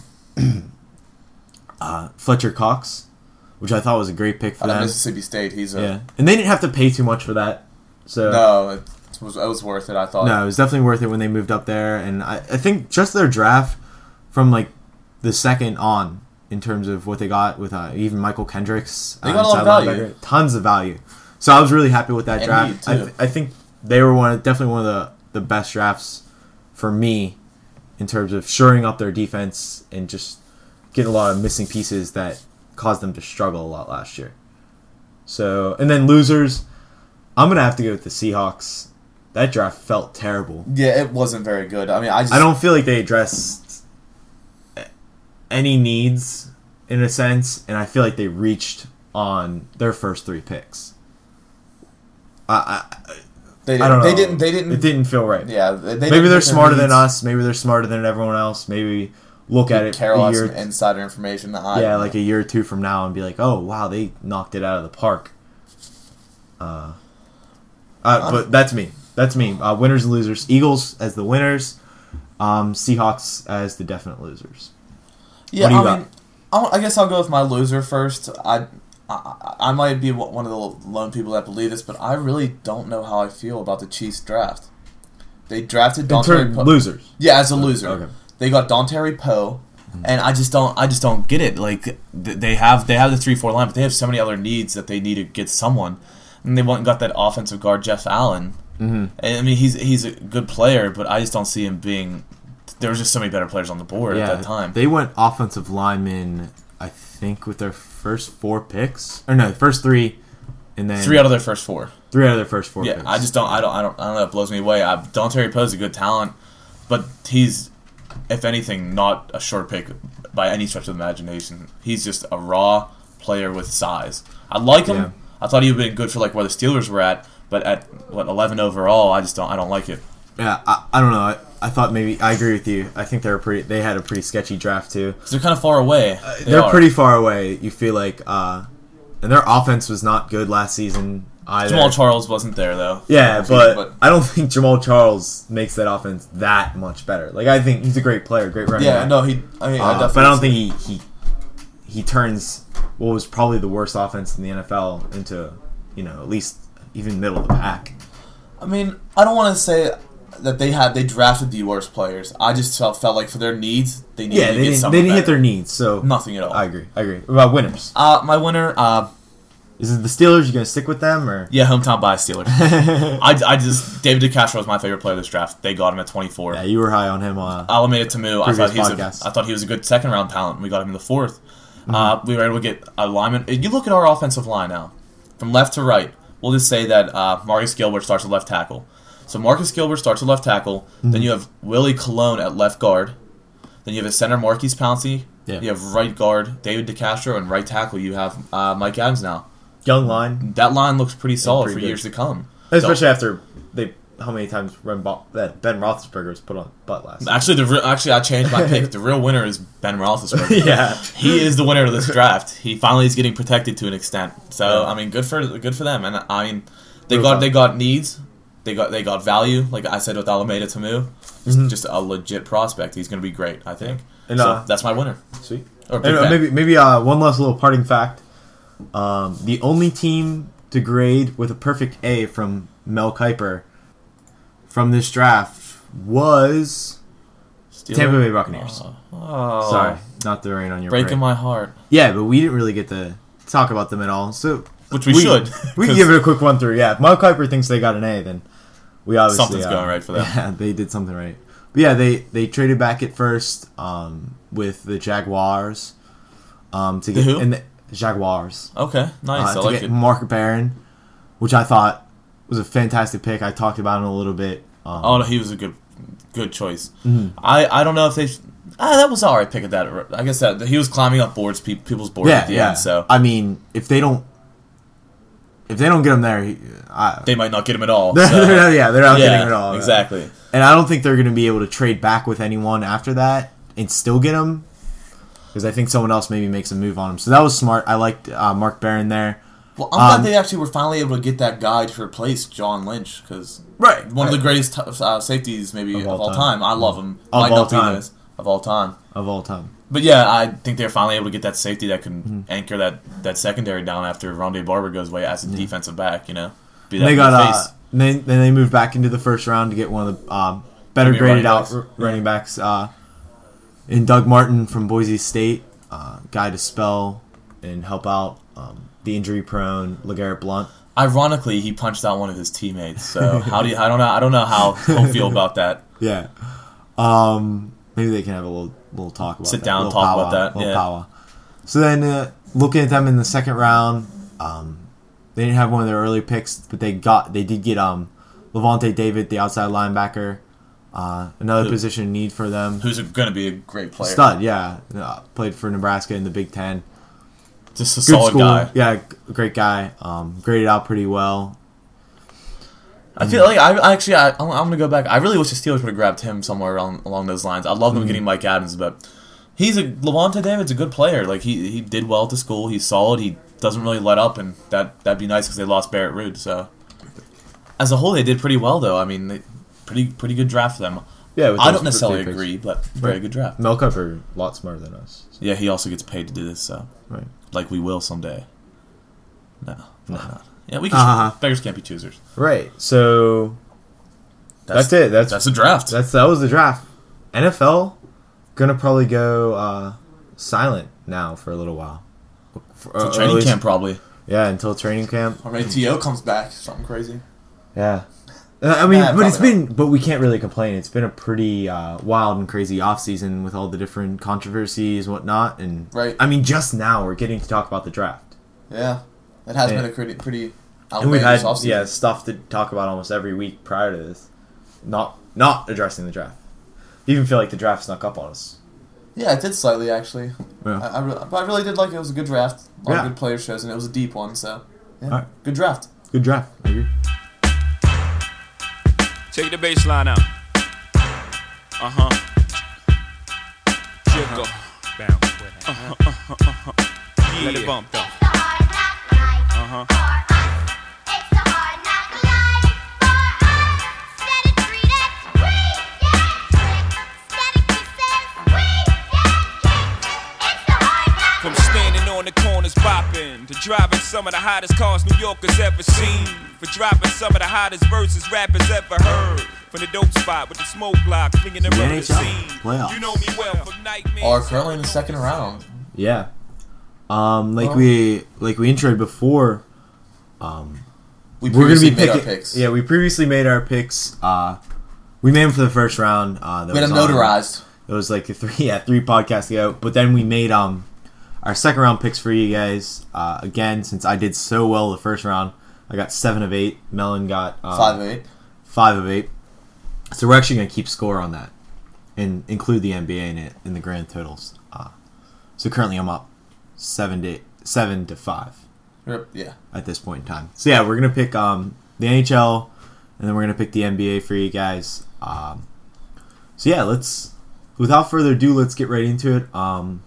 uh, Fletcher Cox, which I thought was a great pick for Out of them. Mississippi State, he's a Yeah, and they didn't have to pay too much for that. So no. It was it was worth it. I thought. no, it was definitely worth it when they moved up there. And I, I think just their draft from like the second on, in terms of what they got with uh, even Michael Kendricks, They uh, got a lot of inside value. linebacker, tons of value. So I was really happy with that And draft. need, I, too. th- I think they were one of, definitely one of the, the best drafts for me in terms of shoring up their defense and just getting a lot of missing pieces that caused them to struggle a lot last year. So, and then losers, I'm gonna have to go with the Seahawks. That draft felt terrible. Yeah, it wasn't very good. I mean, I just I don't feel like they addressed any needs in a sense, and I feel like they reached on their first three picks. I I, They didn't. I don't know. They didn't. They didn't. It didn't feel right. Yeah. They, they Maybe didn't they're hit their smarter than needs. us. Maybe they're smarter than everyone else. Maybe look at it Carol a has year, some insider information. That I yeah, like a year or two from now, and be like, oh wow, they knocked it out of the park. Uh, uh but that's me. That's me. Uh, winners and losers. Eagles as the winners. Um, Seahawks as the definite losers. Yeah, What do you I got? mean, I'll, I guess I'll go with my loser first. I, I, I might be one of the lone people that believe this, but I really don't know how I feel about the Chiefs draft. They drafted In Dante turn, Poe. losers. Yeah, as a loser, Okay. they got Dante Poe, and I just don't, I just don't get it. Like th- they have, they have the three four line, but they have so many other needs that they need to get someone, and they went and got that offensive guard Jeff Allen. Mm-hmm. And, I mean, he's he's a good player, but I just don't see him being. There was just so many better players on the board Yeah, at that time. they went offensive lineman, I think, with their first four picks, or no, the first three, and then Three out of their first four. three out of their first four. Yeah, picks. I just don't. I don't. I don't. I don't know. It blows me away. I, Dante Poe's a good talent, but he's, if anything, not a short pick by any stretch of the imagination. He's just a raw player with size. I like him. Yeah. I thought he would have been good for like where the Steelers were at, but at what eleven overall, I just don't. I don't like it. Yeah, I, I don't know. I, I thought maybe I agree with you. I think they're pretty. They had a pretty sketchy draft too. 'Cause they're kind of far away. They They're are. pretty far away. You feel like, uh, and their offense was not good last season either. Jamal Charles wasn't there though. Yeah, Last but, season, I don't think Jamal Charles makes that offense that much better. Like I think he's a great player, great running yeah, back. no, he. I mean, I Uh, definitely but I don't think he, he he turns what was probably the worst offense in the N F L into, you know, at least even middle of the pack. I mean, I don't want to say that they had they drafted the worst players. I just felt felt like for their needs, they needed Yeah, to they get didn't, someone they didn't hit better. their needs, so Nothing at all. I agree. I agree. What about winners? Uh, my winner, uh, Is it the Steelers? You gonna stick with them or? yeah, hometown bias Steelers. I, I just David DeCastro was my favorite player this draft. They got him at twenty-four. Yeah, you were high on him. Uh, Alameda Tamu, I Previous thought he was a, podcast. I thought he was a good second round talent. We got him in the fourth. Mm-hmm. Uh, we were able to get a lineman. You look at our offensive line now, from left to right. We'll just say that uh, Marcus Gilbert starts at left tackle. So Marcus Gilbert starts at left tackle. Mm-hmm. Then you have Willie Colon at left guard. Then you have a center Marquise Pouncey. Yeah. You have right guard David DeCastro, and right tackle you have uh, Mike Adams now. young line, That line looks pretty solid pretty for good. years to come. especially after they how many times Ren Bo- that Ben Roethlisberger was put on butt last. Actually, the re- actually I changed my pick. The real winner is Ben Roethlisberger. Yeah. he is the winner of this draft. He finally is getting protected to an extent. So Yeah. I mean, good for good for them. And I mean, they Real got tough. they got needs. They got they got value. Like I said with Alameda Tamu, just, Mhm. just a legit prospect. He's going to be great. I think. And, so uh, that's my winner. Sweet. Or And, Big uh, Ben. maybe maybe uh, one last little parting fact. Um, the only team to grade with a perfect A from Mel Kiper from this draft was Steelers? Tampa Bay Buccaneers. Oh, oh. Sorry, not the rain on your breaking parade. my heart. Yeah, but we didn't really get to talk about them at all. So Which we should, We can 'cause- give it a quick run through. Yeah, if Mel Kiper thinks they got an A, then we obviously Something's uh, going right for them. Yeah, they did something right. But yeah, they they traded back at first um, with the Jaguars um, to The get who? and the Jaguars Okay, nice. uh, I to like get it. Mark Barron, which I thought was a fantastic pick. I talked about him a little bit. Um, Oh no, he was a good, good choice. Mhm. I, I don't know if they. Ah, that was an alright pick at that. I guess that he was climbing up boards, pe- people's boards yeah, at the yeah. end. So I mean, if they don't, if they don't get him there, he, I, They might not get him at all. they're, so- they're- yeah, they're not yeah, getting him at all. exactly. And I don't think they're going to be able to trade back with anyone after that and still get him. Because I think someone else maybe makes a move on him. So that was smart. I liked uh, Mark Barron there. Well, I'm Um, glad they actually were finally able to get that guy to replace John Lynch because Right. one of the Right. greatest t- uh, safeties maybe Of of all all, time. time. I love him. Of Might all not be time. this of all time. Of all time. But yeah, I think they're finally able to get that safety that can Mm-hmm. anchor that, that secondary down after Rondé Barber goes away as a defensive back. You know, be And they got good uh, face. then then they moved back into the first round to get one of the um, better Maybe graded running out backs. r- running backs uh, in Doug Martin from Boise State, uh, guy to spell and help out um, the injury prone LeGarrette Blount. Ironically, he punched out one of his teammates. So how do you? I don't know. I don't know how he'll feel about that. Yeah, um, maybe they can have a little little talk about Sit that. down, Little talk about powwow, that, little yeah. powwow. So then uh, looking at them in the second round, um, they didn't have one of their early picks, but they got they did get um, Levante David, the outside linebacker, uh, another Who- position in need for them. Who's going to be a great player? Stud, yeah. Uh, played for Nebraska in the Big Ten. Just a Good solid school. guy. Yeah, g- great guy. Um, graded out pretty well. I feel like I I actually I, I'm, I'm gonna go back. I really wish the Steelers would have grabbed him somewhere along, along those lines. I love them getting Mike Adams, but he's a Levante David's a good player. Like he, he did well at the school. He's solid. He doesn't really let up, and that that'd be nice because they lost Barrett Rude. So as a whole, they did pretty well though. I mean, they, pretty pretty good draft for them. Yeah, with I those don't necessarily three picks. agree, but very good draft. Mel Kiper, a lot smarter than us. Yeah, he also gets paid to do this, so Right. like we will someday. No, No. not. Yeah, we can. Uh-huh. Beggars can't be choosers. Right. So that's, it. That's That's the draft. That's that was the draft. N F L gonna probably go uh, silent now for a little while. For, So uh, training at least- camp probably. Yeah, until training camp. Or maybe T O comes back. Something crazy. Yeah. Uh, I mean, Nah, but it's probably been, but we can't really complain. It's been a pretty uh, wild and crazy off season with all the different controversies, and whatnot, and Right. I mean, just now we're getting to talk about the draft, Yeah, it has Yeah. been a pretty pretty. and we've had outrageous offseason. yeah stuff to talk about almost every week prior to this, not not addressing the draft. I even feel like the draft snuck up on us. Yeah, it did slightly actually. Yeah. I, I, re- but I really did like it. It was a good draft. A lot Yeah. of good players shows, and it was a deep one. So yeah, Alright. good draft. Good draft. I agree. Take the bass line out. Uh huh. Jiggle. Bounce with it. Uh-huh, uh-huh, uh-huh. Let it bump though. Uh huh. From standing on the corners bopping to driving some of the hottest cars New Yorkers ever seen, for dropping some of the hottest verses rappers ever heard. From the dope spot with the smoke block, flinging the The rubber N H L scene. playoffs. You know me well from nightmares. Are currently in the second round. Yeah. Um, like Well- we like we introed before. We We're gonna previously be made picking. our picks. Yeah, we previously made our picks. Uh, we made them for the first round. Uh, that we had was them on- notarized. It was like a three, yeah, three podcasts ago. But then we made um our second round picks for you guys. Uh, again, since I did so well the first round, I got seven of eight. Melon got um, Five of eight. Five of eight. So we're actually gonna keep score on that, and include the N B A in it in the grand totals. Uh, so currently I'm up seven to seven to five Yep, Yeah. at this point in time. So yeah, we're gonna pick um the N H L, and then we're gonna pick the N B A for you guys. Um, so yeah, let's without further ado, let's get right into it. Um,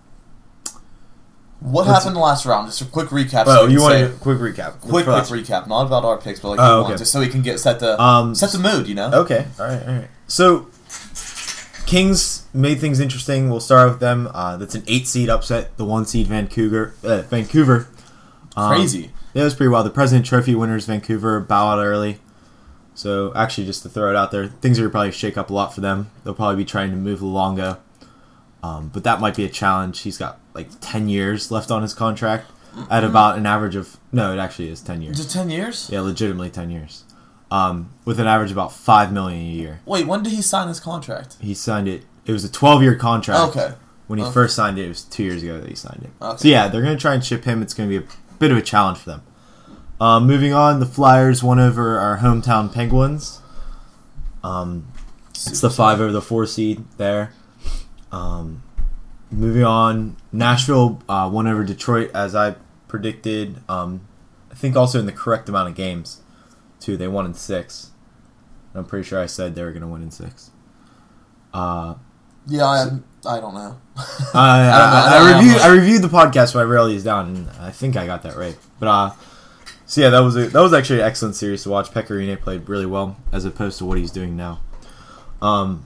What Let's- happened in the last round? Just a quick recap. oh, we you can want say- a quick recap? quick, For quick us. recap, not about our picks, but like Oh, you want, okay. just so we can get set the Um, set the mood. You know. Okay, all right, all right. So Kings made things interesting. We'll start with them. Uh, that's an eight seed upset. The one seed Vancouver. Uh, Vancouver. Um, Crazy. Yeah, it was pretty wild. The President Trophy winners, Vancouver, bow out early. So, actually, just to throw it out there, things are going to probably shake up a lot for them. They'll probably be trying to move Luongo. Um, but that might be a challenge. He's got like ten years left on his contract at about an average of... No, it actually is ten years. Is it ten years? Yeah, legitimately ten years. Um, with an average of about five million dollars a year. Wait, when did he sign his contract? He signed it... It was a twelve-year contract. Okay. When he Okay. first signed it, it was two years ago that he signed it. Okay. So, yeah, they're going to try and ship him. It's going to be a bit of a challenge for them. Um, moving on, the Flyers won over our hometown Penguins. Um, it's the five over the four seed there. Um, moving on, Nashville uh, won over Detroit as I predicted. Um, I think also in the correct amount of games, too. They won in six. I'm pretty sure I said they were going to win in six. Uh, Yeah, I, I don't know. I, I, I don't know. I I, don't know reviewed much. I reviewed the podcast when I wrote all these down, and I think I got that right. But uh, so yeah, that was a, that was actually an excellent series to watch. Pecorine played really well as opposed to what he's doing now. Um,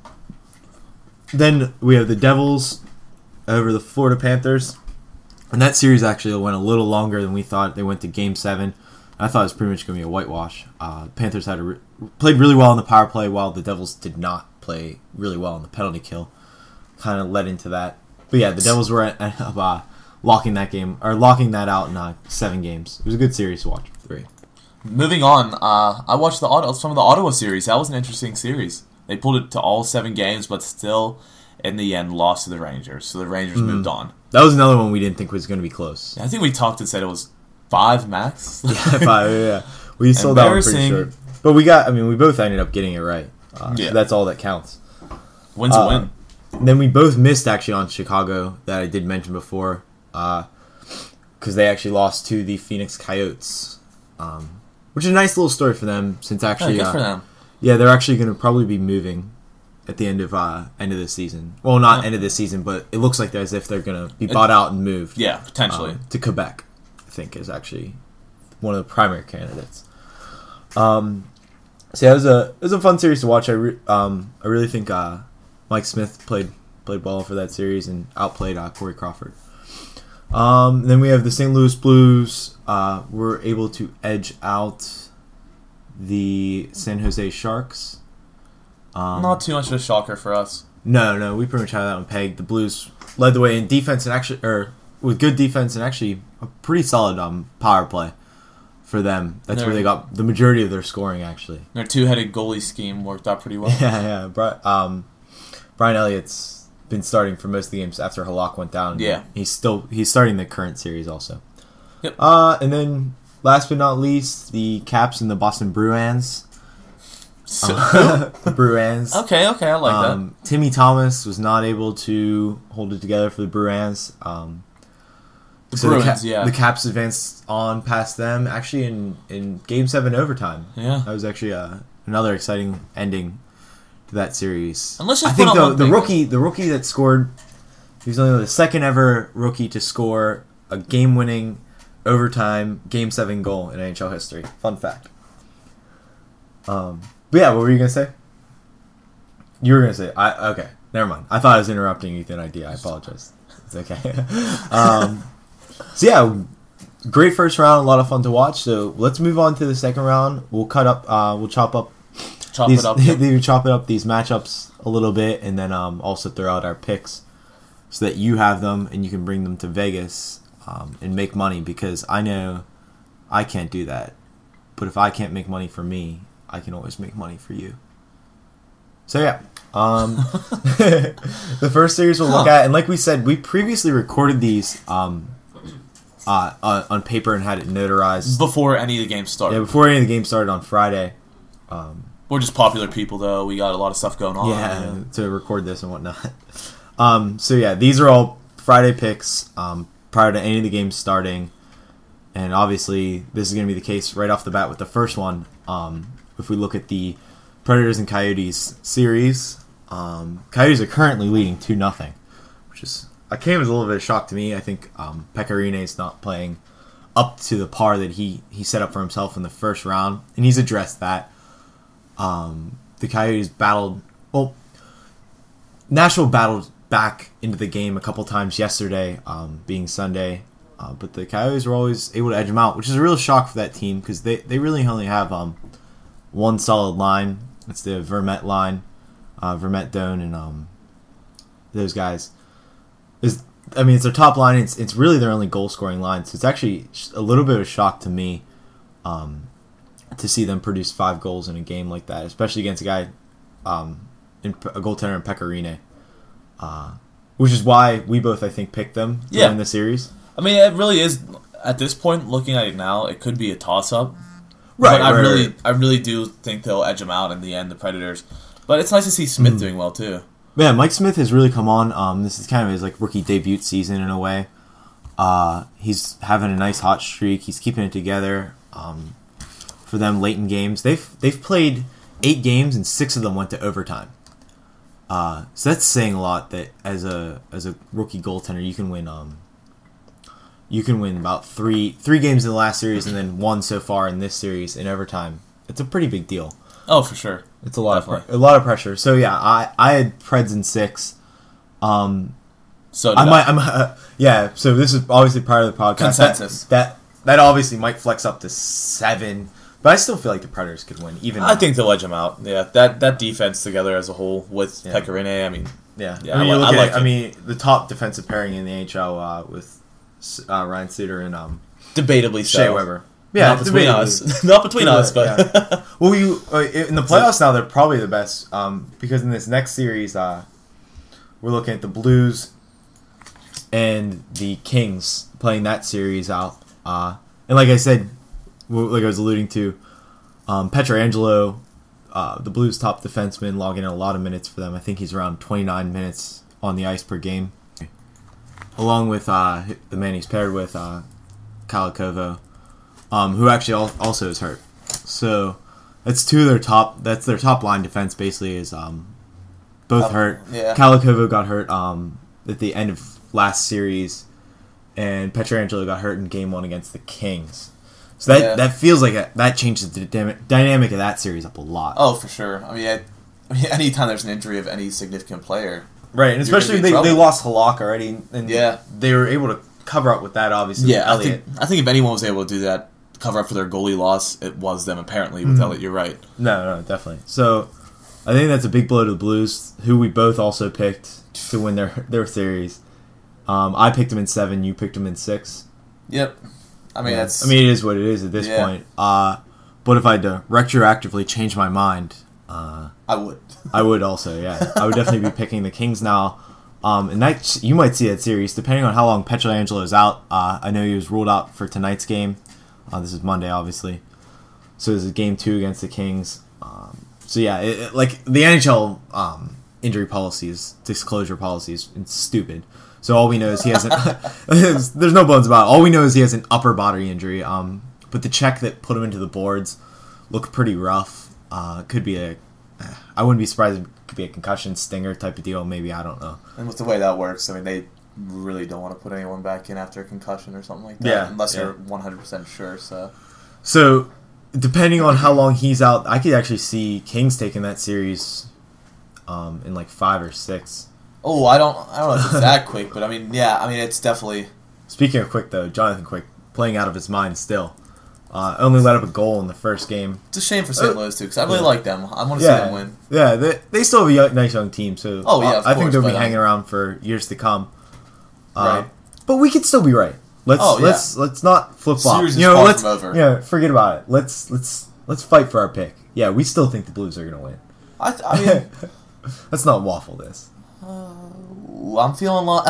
then we have the Devils over the Florida Panthers, and that series actually went a little longer than we thought. They went to Game Seven. I thought it was pretty much going to be a whitewash. Uh, Panthers had a re- played really well on the power play, while the Devils did not play really well on the penalty kill. Kind of led into that. But yeah, the Devils were at, at, uh, locking that game or locking that out in uh, seven games. It was a good series to watch. Three. Moving on, uh, I watched the Ottawa, some of the Ottawa series. That was an interesting series. They pulled it to all seven games, but still, in the end, lost to the Rangers. So the Rangers Mm. moved on. That was another one we didn't think was going to be close. I think we talked and said it was five max. yeah, five, yeah, we sold that one pretty Embarrassing. short. But we got. I mean, we both ended up getting it right. Uh, Yeah. So that's all that counts. Win's a Uh, win. And then we both missed actually on Chicago that I did mention before, because they actually lost to the Phoenix Coyotes, um, which is a nice little story for them. Since Yeah, actually, good uh, for them. yeah, they're actually going to probably be moving at the end of uh, end of the season. Well, not Yeah. end of this season, but it looks like they're as if they're going to be bought out and moved. Yeah, potentially. um, to Quebec. I think is actually one of the primary candidates. Um, so yeah, it was a it was a fun series to watch. I re- um I really think uh, Mike Smith played played well for that series and outplayed uh, Corey Crawford. Um, then we have the Saint Louis Blues. Uh, were able to edge out the San Jose Sharks. Um, Not too much of a shocker for us. no, no, we pretty much had that one pegged. The Blues led the way in defense and actually, or with good defense and actually a pretty solid um power play for them. That's They're- where they got the majority of their scoring actually. Their two-headed goalie scheme worked out pretty well. Yeah, yeah. Bri- um, Brian Elliott's been starting for most of the games after Halak went down. Yeah. he's still he's starting the current series also. Yep. Uh, and then last but not least, the Caps and the Boston Bruins. So, the Bruins. okay, okay, I like Um, Timmy Thomas was not able to hold it together for the Bruins. Um, The so Bruins, the, Ca- yeah. the Caps advanced on past them actually in, in Game Seven overtime. Yeah. that was actually uh, another exciting ending to that series. And let's just I think put the on one the thing. rookie the rookie that scored, he was only the second ever rookie to score a game winning overtime Game Seven goal in N H L history. Fun fact. Um, but yeah, what were you gonna say? You were gonna say I okay. Never mind. I thought I was interrupting Ethan idea. I apologize. It's okay. um, so yeah, great first round. A lot of fun to watch. So let's move on to the second round. We'll cut up. Uh, we'll chop up. that. Chop these, it up. Yep. we chop it up these matchups a little bit, and then um, also throw out our picks so that you have them and you can bring them to Vegas um, and make money. Because I know I can't do that, but if I can't make money for me, I can always make money for you. So yeah, um, the first series we'll look Huh. at, and like we said, we previously recorded these um, uh, uh, on paper and had it notarized. Before any of the games started. Yeah, before any of the games started on Friday. Um, We're just popular people, though. We got a lot of stuff going on. yeah, to record this and whatnot. Um, so yeah, these are all Friday picks um, prior to any of the games starting, and obviously this is going to be the case right off the bat with the first one. Um, if we look at the Predators and Coyotes series, um, Coyotes are currently leading two nothing, which is I came as a little bit of a shock to me. I think um, Pecorine is not playing up to the par that he he set up for himself in the first round, and he's addressed that. Um, the Coyotes battled well. Nashville battled back into the game a couple times yesterday, um, being Sunday, uh, but the Coyotes were always able to edge them out, which is a real shock for that team because they, they really only have um, one solid line. It's the Vermette line, uh, Vermette Doan, and um, those guys. Is I mean, it's their top line. It's it's really their only goal scoring line. So it's actually a little bit of a shock to me um, to see them produce five goals in a game like that, especially against a guy, um, in, a goaltender in Pecorine. Uh, which is why we both, I think, picked them to Yeah. win the series. I mean, it really is, at this point, looking at it now, it could be a toss-up. Right, But I right, really right. I really do think they'll edge them out in the end, the Predators. But it's nice to see Smith doing well, too. Yeah, Mike Smith has really come on. Um, this is kind of his like rookie debut season in a way. Uh, he's having a nice hot streak. He's keeping it together. Um, for them late in games, they've they've played eight games and six of them went to overtime. Uh, so that's saying a lot. That as a as a rookie goaltender, you can win. Um, you can win about three three games in the last series and then one so far in this series in overtime. It's a pretty big deal. Oh, for sure. It's a lot Definitely. of pre- a lot of pressure. So yeah, I, I had Preds in six. Um, So did I I might I'm uh, yeah. So this is obviously part of the podcast. Consensus. That, that that obviously might flex up to seven, but I still feel like the Predators could win. Even I think they'll edge them out. Yeah, that that defense together as a whole with Yeah. Pekka Rinne, I mean, yeah. Yeah, I mean, I you li- look I at like it, I it. mean, the top defensive pairing in the N H L uh, with uh, Ryan Suter and um, debatably so. Shea Weber. Yeah, not between debatably. us. Not between us, but Yeah. Well, you uh, in the playoffs now, they're probably the best um, because in this next series, uh, we're looking at the Blues and the Kings playing that series out. Uh, and like I said, w- like I was alluding to, um, Pietrangelo, uh, the Blues' top defenseman, logging in a lot of minutes for them. I think he's around twenty-nine minutes on the ice per game, along with uh, the man he's paired with, uh, Kalikovo. Um, who actually al- also is hurt. So that's two of their top. That's their top line defense. Basically, is um, both Um, hurt. yeah. Kalikovo got hurt um, at the end of last series, and Pietrangelo got hurt in Game One against the Kings. So that Yeah. that feels like a, that changes the dy- dynamic of that series up a lot. Oh, for sure. I mean, I, I mean, anytime there's an injury of any significant player, right, and You're especially gonna be they, in they trouble. lost Halak already, and Yeah. they were able to cover up with that. Obviously, with yeah, I Elliott. think I think if anyone was able to do that, cover up for their goalie loss, it was them. Apparently, with Mhm. Elliott, you're right. No, no, definitely. So, I think that's a big blow to the Blues, who we both also picked to win their their series. Um, I picked them in seven. You picked them in six. yep. I mean, Yeah. that's. I mean, it is what it is at this Yeah. point. Uh, but if I had to retroactively change my mind, uh, I would. I would also. Yeah, I would definitely be picking the Kings now. Um, and that you might see that series depending on how long Pietrangelo is out. Uh, I know he was ruled out for tonight's game. Uh, this is Monday, obviously. So this is game two against the Kings. Um, so yeah, it, it- like the N H L um, injury policies, disclosure policies, it's stupid. So all we know is he has an. There's no bones about it. All we know is he has an upper body injury. Um, but the check that put him into the boards looked pretty rough. Uh, could be a. I wouldn't be surprised if it could be a concussion stinger type of deal. Maybe I don't know. And with the way that works, I mean, they really don't want to put anyone back in after a concussion or something like that. Yeah, Unless yeah. you're one hundred percent sure, so. So, depending on how long he's out, I could actually see Kings taking that series um, in like five or six. Oh, I don't I don't know if it's that quick, but I mean, yeah, I mean, it's definitely. Speaking of Quick, though, Jonathan Quick playing out of his mind still. Uh, only let up a goal in the first game. It's a shame for Saint Uh, Louis, too, because I really yeah. like them. I want to see Yeah, them win. yeah, they, they still have a young, nice young team, so Oh, yeah, uh, of I think course, they'll be but, hanging um, around for years to come. Uh, Right. But we could still be right. Let's Oh, yeah. let's let's not flip flop. Series is You know, far let's from over. yeah, forget about it. Let's let's let's fight for our pick. Yeah, we still think the Blues are gonna win. I, th- I mean, Let's not waffle this. ooh, I'm feeling like.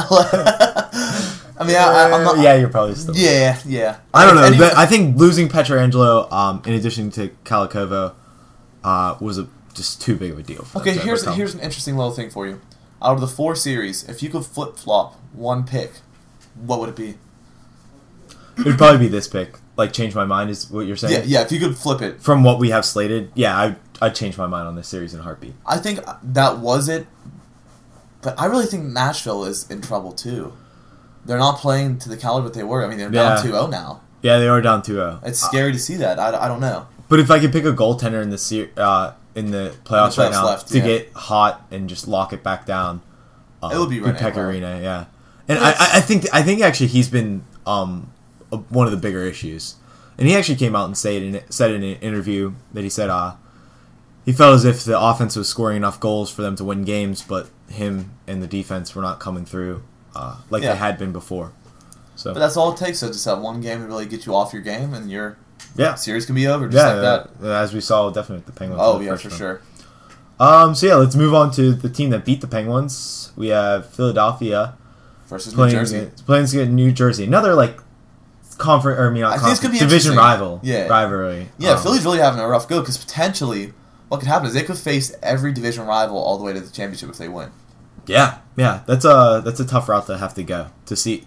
I mean, I, I, I'm not. yeah, you're probably still. Yeah, yeah. I don't know. If anyone- but I think losing Pietrangelo, um, in addition to Kalikovo, uh, was a, just too big of a deal. For Okay, them to here's overcome. here's an interesting little thing for you. Out of the four series, if you could flip flop one pick, what would it be? It'd probably be this pick. Like, change my mind is what you're saying. Yeah, yeah. If you could flip it, From what we have slated, yeah, I I'd change my mind on this series in a heartbeat. I think that was it. But I really think Nashville is in trouble too. They're not playing to the caliber they were. I mean, they're Yeah. down two oh now. Yeah, they are down two oh. It's scary to see that. I, I don't know. But if I could pick a goaltender in the ser- uh, in the playoffs right playoffs now left, to yeah. get hot and just lock it back down, uh, It would be Rene Pekka Rinne. Rinne, yeah. And Yes. I, I think I think actually he's been um, a, one of the bigger issues, and he actually came out and said in said in an interview that he said uh, he felt as if the offense was scoring enough goals for them to win games, but him and the defense were not coming through uh, like Yeah. they had been before. So But that's all it takes. So just have one game to really get you off your game, and your yeah, series can be over just yeah, like that. uh, as we saw, definitely with the Penguins. Oh in the yeah, first for round. sure. Um, so yeah, let's move on to the team that beat the Penguins. We have Philadelphia Versus New playing Jersey. against, playing against New Jersey. Another like conference, or I mean, not I think it's conference, gonna be division interesting. rival, Yeah. rivalry. Yeah, Um, Philly's really having a rough go because potentially what could happen is they could face every division rival all the way to the championship if they win. Yeah, yeah, that's a that's a tough route to have to go to see to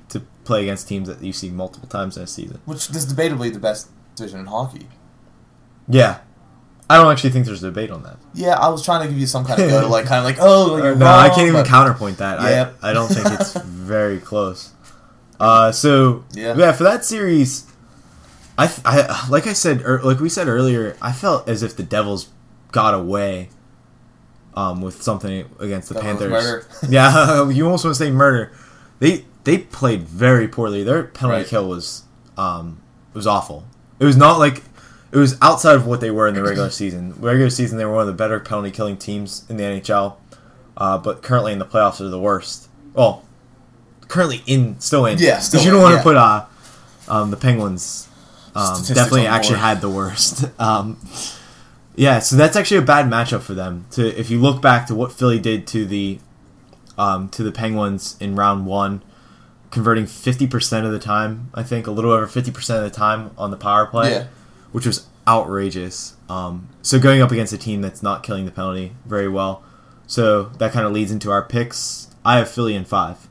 play against teams that you see multiple times in a season. Which is debatably the best division in hockey. Yeah. I don't actually think there's a debate on that. Yeah, I was trying to give you some kind of go to like kind of like oh you're no, wrong, I can't even but- counterpoint that. Yeah. I I don't think it's very close. Uh, so Yeah. yeah. for that series, I, I like I said er, like we said earlier, I felt as if the Devils got away, um, with something against the Devils Panthers. murder. Yeah, you almost want to say murder. They they played very poorly. Their penalty Right. kill was um was awful. It was not like. It was outside of what they were in the regular season. Regular season, they were one of the better penalty killing teams in the N H L, uh, but currently in the playoffs, they're the worst. Well, currently in, still in. Yeah, still Because you don't in, want yeah. to put uh, um, the Penguins. Um, Statistics definitely on actually board. had the worst. Um, yeah, so that's actually a bad matchup for them. To if you look back to what Philly did to the um, to the Penguins in round one, converting fifty percent of the time, I think a little over fifty percent of the time on the power play. Yeah. Which was outrageous. Um, so going up against a team that's not killing the penalty very well. So that kind of leads into our picks. I have Philly in five.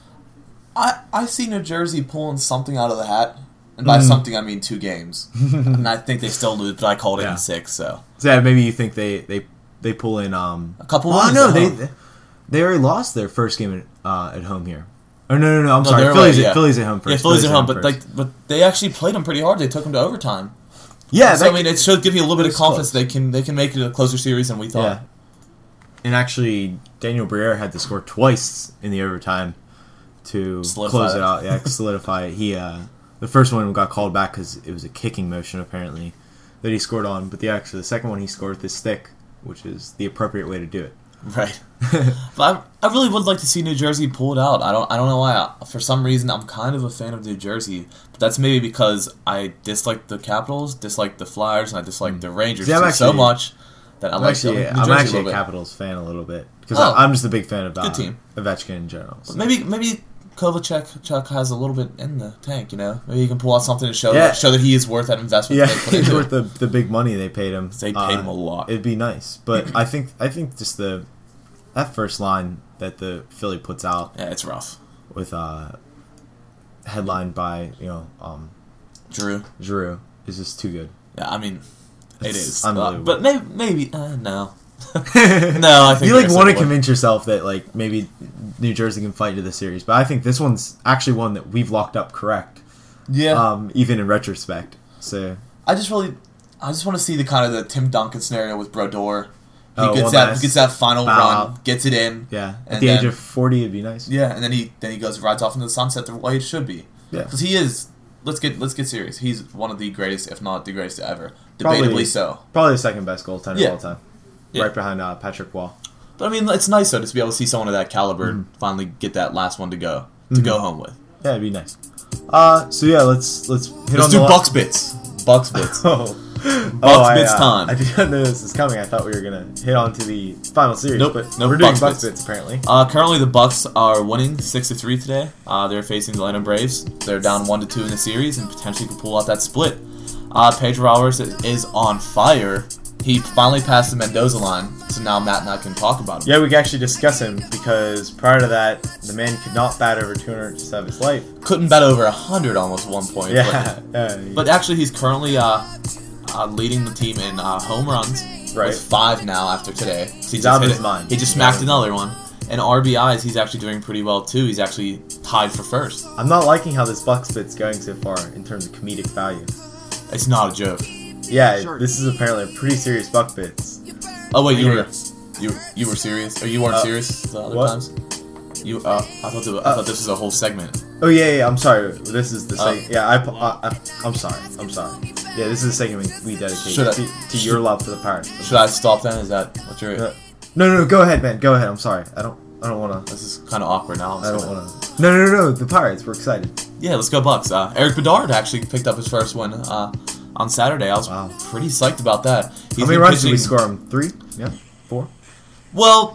I, I see New Jersey pulling something out of the hat. And by Mm. something, I mean two games. And I think they still lose, but I called it Yeah. in six, so. So yeah, maybe you think they, they, they pull in... Um, A couple well, wins no, at they, home. they already lost their first game at, uh, at home here. Oh, no, no, no, I'm No, sorry. they're Philly's, away, yeah. at, Philly's at home first. Yeah, Philly's at home, but first. like, but they actually played them pretty hard. They took them to overtime. Yeah, So that- I mean, it should give you a little bit of It's confidence close. they can they can make it a closer series than we Yeah. thought. And actually, Daniel Briere had to score twice in the overtime to Solidify close it. it out. Yeah, solidify it. He, uh, the first one got called back because it was a kicking motion, apparently, that he scored on. But the actually, the second one he scored with his stick, which is the appropriate way to do it. Right. But I, I really would like to see New Jersey pull it out. I don't I don't know why. I, for some reason, I'm kind of a fan of New Jersey, but that's maybe because I dislike the Capitals, dislike the Flyers, and I dislike the Rangers See, I'm too so actually- much that I I'm like actually, New I'm Jersey a actually little a bit. Capitals fan a little bit because Oh. I'm just a big fan of uh, Good team. Ovechkin in general. so. Maybe maybe Kovalchuk Chuck has a little bit in the tank. You know, maybe he can pull out something to show Yeah. that, show that he is worth that investment. Yeah, they put he's into worth it. the, the big money they paid him. They paid him a lot. It'd be nice, but I think I think just the that first line that the Philly puts out Yeah, it's rough. with uh, headlined by you know um, Drew. Giroux is just too good. Yeah, I mean, it It's is. unbelievable. But maybe maybe uh, no. No, I think you like there's want to a way. convince yourself that like maybe New Jersey can fight into the series, but I think this one's actually one that we've locked up correct. Yeah. Um, even in retrospect. So I just really, I just want to see the kind of the Tim Duncan scenario with Brodeur. He Oh, gets one that last gets that final bow run, out. gets it in. yeah, at And the age then- of forty, it'd be nice. Yeah, and then he then he goes rides off into the sunset the way it should be. Yeah. Because he is. Let's get let's get serious. He's one of the greatest, if not the greatest ever. Probably- Debatably so. Probably the second best goaltender Yeah. of all time, Yeah. right behind uh, Patrick Waugh. But I mean, it's nice though to be able to see someone of that caliber Mm-hmm. finally get that last one to go to go home with. Yeah, it'd be nice. Uh, so yeah, let's let's hit Let's on do the Bucks bits. Bucks bits. Oh, Bucks I, bits uh, time. I did not know this was coming. I thought we were gonna hit on to the final series, Nope, but nope, we're doing Bucks Bucks bits. bits apparently. Uh, currently, the Bucks are winning six to three today. Uh, they're facing the Atlanta Braves. They're down one to two in the series and potentially could pull out that split. Uh, Pedro Alvarez is on fire. He finally passed the Mendoza line, so now Matt and I can talk about him. Yeah, we can actually discuss him because prior to that, the man could not bat over two hundred to save his life. Couldn't bet over one hundred almost at one point. Yeah, But, uh, but actually, he's currently uh, uh, leading the team in uh, home runs. Right. With five now after today. So he He's just out of hit his it. mind. He just He's out smacked of his another one. And R B Is, he's actually doing pretty well too. He's actually tied for first. I'm not liking how this Bucks bit's going so far in terms of comedic value. It's not a joke. Yeah, this is apparently a pretty serious Buck bits. Oh wait, you Yeah. were you you were serious? Or you weren't Uh, serious the other what? times? You uh, I thought the, I Uh, thought this was a whole segment. Oh yeah, yeah. I'm sorry. This is the Oh. segment. Yeah, I, I, I. I'm sorry. I'm sorry. Yeah, this is a segment we dedicate Should I- to, to your love for the Pirates. Should I stop then? Is that what you're? Uh, No, no, no. Go ahead, man. Go ahead. I'm sorry. I don't. I don't want to. This is kind of awkward now. I'm I don't sorry. want to. No, no, no, no. The Pirates. We're excited. Yeah, let's go Bucks. Uh, Eric Bedard actually picked up his first win uh, on Saturday. I was Wow. pretty psyched about that. He's How many been runs did we pitching- score him? Three? Yeah. Four. Well,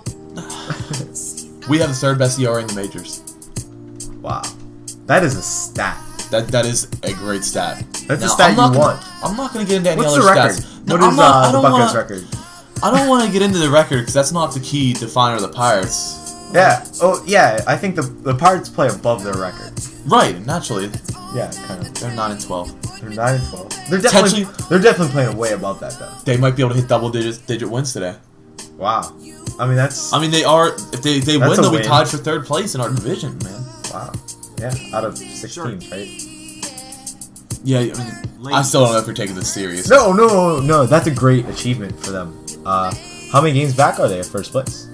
we have the third best E R A in the majors. Wow. That is a stat. That that is a great stat. That's a Now, stat I'm not you gonna, want. I'm not going to get into any What's other the record? stats. No, What I'm is not, uh, I the don't Buckeyes wanna, record? I don't want to get into the record because that's not the key definer of the Pirates. Yeah. Oh, yeah. I think the the Pirates play above their record. Right, naturally. Yeah, kind of. They're nine and twelve. They're nine and twelve. They're definitely Potentially- they're definitely playing way above that though. They might be able to hit double digit digit wins today. Wow. I mean that's I mean, they are. If they they That's win, a they'll be win. tied for third place in our division, man. wow. Yeah, out of sixteen, right? Yeah, I mean, I still don't know if you're taking this serious. No, no, no, no. That's a great achievement for them. Uh, how many games back are they at first place?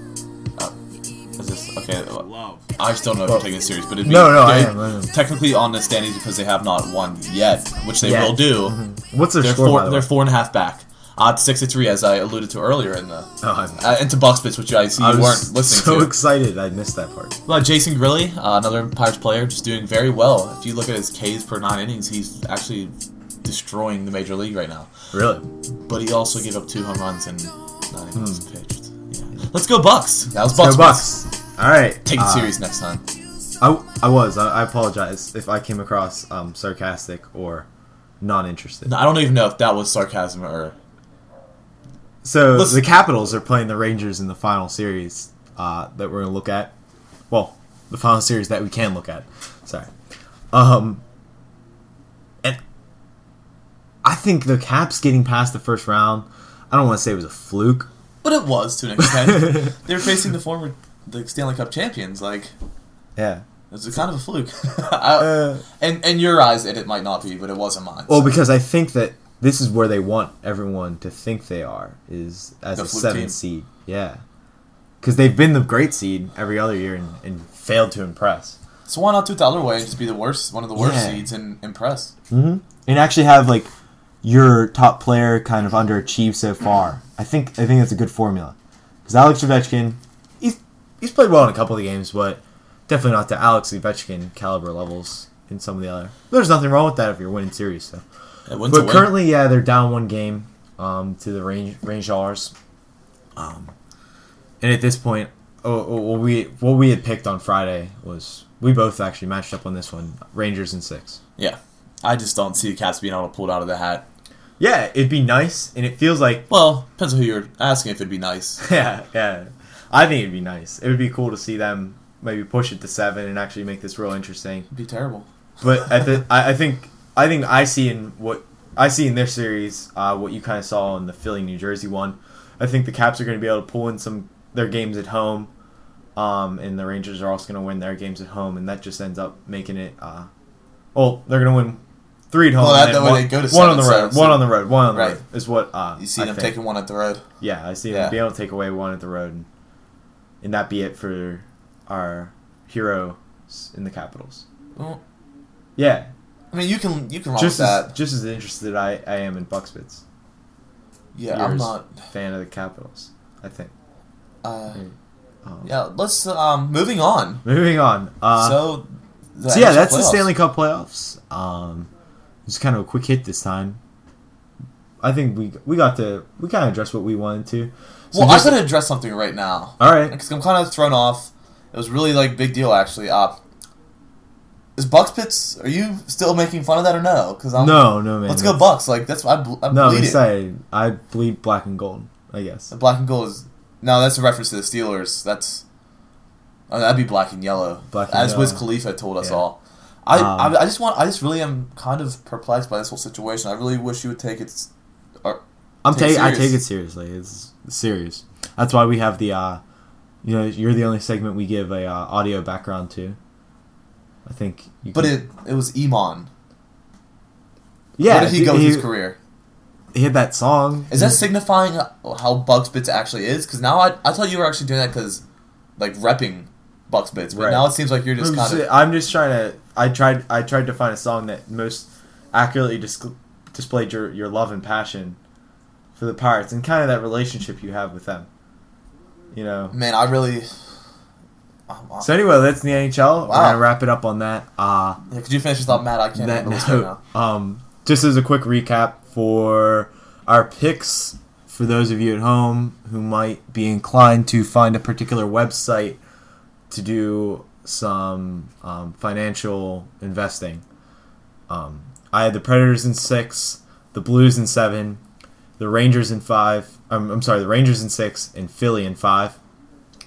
Is this okay? I still don't know if you're taking this serious, but it'd be, No, no, I they- am, I am. Technically on the standings because they have not won yet, which they Yeah. will do. What's their They're score? by four. the They're way? four and a half back. Uh, it's six to three, as I alluded to earlier in the Oh, I'm, uh, into Bucks bits, which I see you I was weren't listening so to. excited. I missed that part. Well, Jason Grilly, uh, another Pirates player, just doing very well. If you look at his Ks per nine innings, he's actually destroying the major league right now. Really? But he also gave up two home runs in nine innings pitched. Yeah. Let's go Bucks. That was Bucks. Go Bucks. All right. Take it uh, serious next time. I, I was. I, I apologize if I came across um, sarcastic or non-interested. No, I don't even know if that was sarcasm or. So Let's- the Capitals are playing the Rangers in the final series uh, that we're gonna look at. Well, the final series that we can look at. Sorry. Um, and I think the Caps getting past the first round. I don't want to say it was a fluke. But it was to an extent. They were facing the former the Stanley Cup champions. Like Yeah. it was a kind of a fluke. I, Uh, and in your eyes, it, it might not be, but it wasn't mine. well, because I think that this is where they want everyone to think they are is as The a fluke seventh team. seed. Yeah. Because they've been the great seed every other year and, and failed to impress. So why not do it the other way and just be the worst, one of the worst Yeah. seeds and impress? Mm-hmm. And actually have like your top player kind of underachieve so far. I think I think that's a good formula. Because Alex Ovechkin, he's he's played well in a couple of the games, but definitely not to Alex Ovechkin caliber levels in some of the other. There's nothing wrong with that if you're winning series. So. It wins a But win. currently, yeah, they're down one game um, to the Range Rangers. Um, and at this point, oh, oh, what we what we had picked on Friday was we both actually matched up on this one. Rangers in six. Yeah. I just don't see the Caps being able to pull it out of the hat. Yeah, it'd be nice, and it feels like Well, depends on who you're asking if it'd be nice. yeah, yeah. I think it'd be nice. It would be cool to see them maybe push it to seven and actually make this real interesting. It'd be terrible. But at the, I, I think I think I see in what I see in this series, uh, what you kind of saw in the Philly New Jersey one. I think the Caps are going to be able to pull in some their games at home, um, and the Rangers are also going to win their games at home, and that just ends up making it. Uh, well, they're going to win three at home. Well, that- and that way one, they go to one on the seven, road, so- one so- on the road, one on the Right. road is what uh, You see I them think. taking one at the road. Yeah, I see Yeah. them being able to take away one at the road, and, and that be it for our heroes in the Capitals. Well, Yeah, I mean, you can you can roll just with as, that. just as interested I, I am in Buckspits. Yeah, You're I'm a not. fan of the Capitals, I think. Uh, Um, yeah, let's. Um, moving on. Moving on. Uh, so, so, the yeah, N H L that's the playoffs. Stanley Cup playoffs. Um, it's kind of a quick hit this time. I think we we got to we kind of addressed what we wanted to. So Well, just- I'm gonna address something right now. all right. Because I'm kind of thrown off. It was really like big deal actually. Uh, is Bucks Pits? Are you still making fun of that or no? Because I'm No, no, man. Let's go that's- Bucks. Like that's I, ble- I No, bleed I'm it. excited. I bleed black and gold. I guess. The black and gold is no. That's a reference to the Steelers. That's oh, that'd be black and yellow. Black and as Wiz yellow. Khalifa told us Yeah. all. I, Um, I I just want I just really am kind of perplexed by this whole situation. I really wish you would take it. s- Or, I'm take it take I serious. take it seriously. It's serious. That's why we have the. Uh, you know, you're the only segment we give a uh, audio background to. I think. You But can- it it was Iman. Yeah. Where did he go with he, his career? He had that song. Is that signifying how Bucks Bits actually is? Because now I I thought you were actually doing that because like repping Bucks Bits, but Right. now it seems like you're just I'm kind just, of I'm just trying to. I tried. I tried to find a song that most accurately dis- displayed your, your love and passion for the Pirates and kind of that relationship you have with them. You know. man. I really. Oh, wow. So anyway, that's the N H L. We're Wow. gonna wrap it up on that. Uh, Yeah, could you finish this thought, Matt? I can't that handle this right note. now. Um, just as a quick recap for our picks, for those of you at home who might be inclined to find a particular website to do some um, financial investing. Um, I had the Predators in six, the Blues in seven, the Rangers in five. Um, I'm sorry, the Rangers in six, and Philly in five.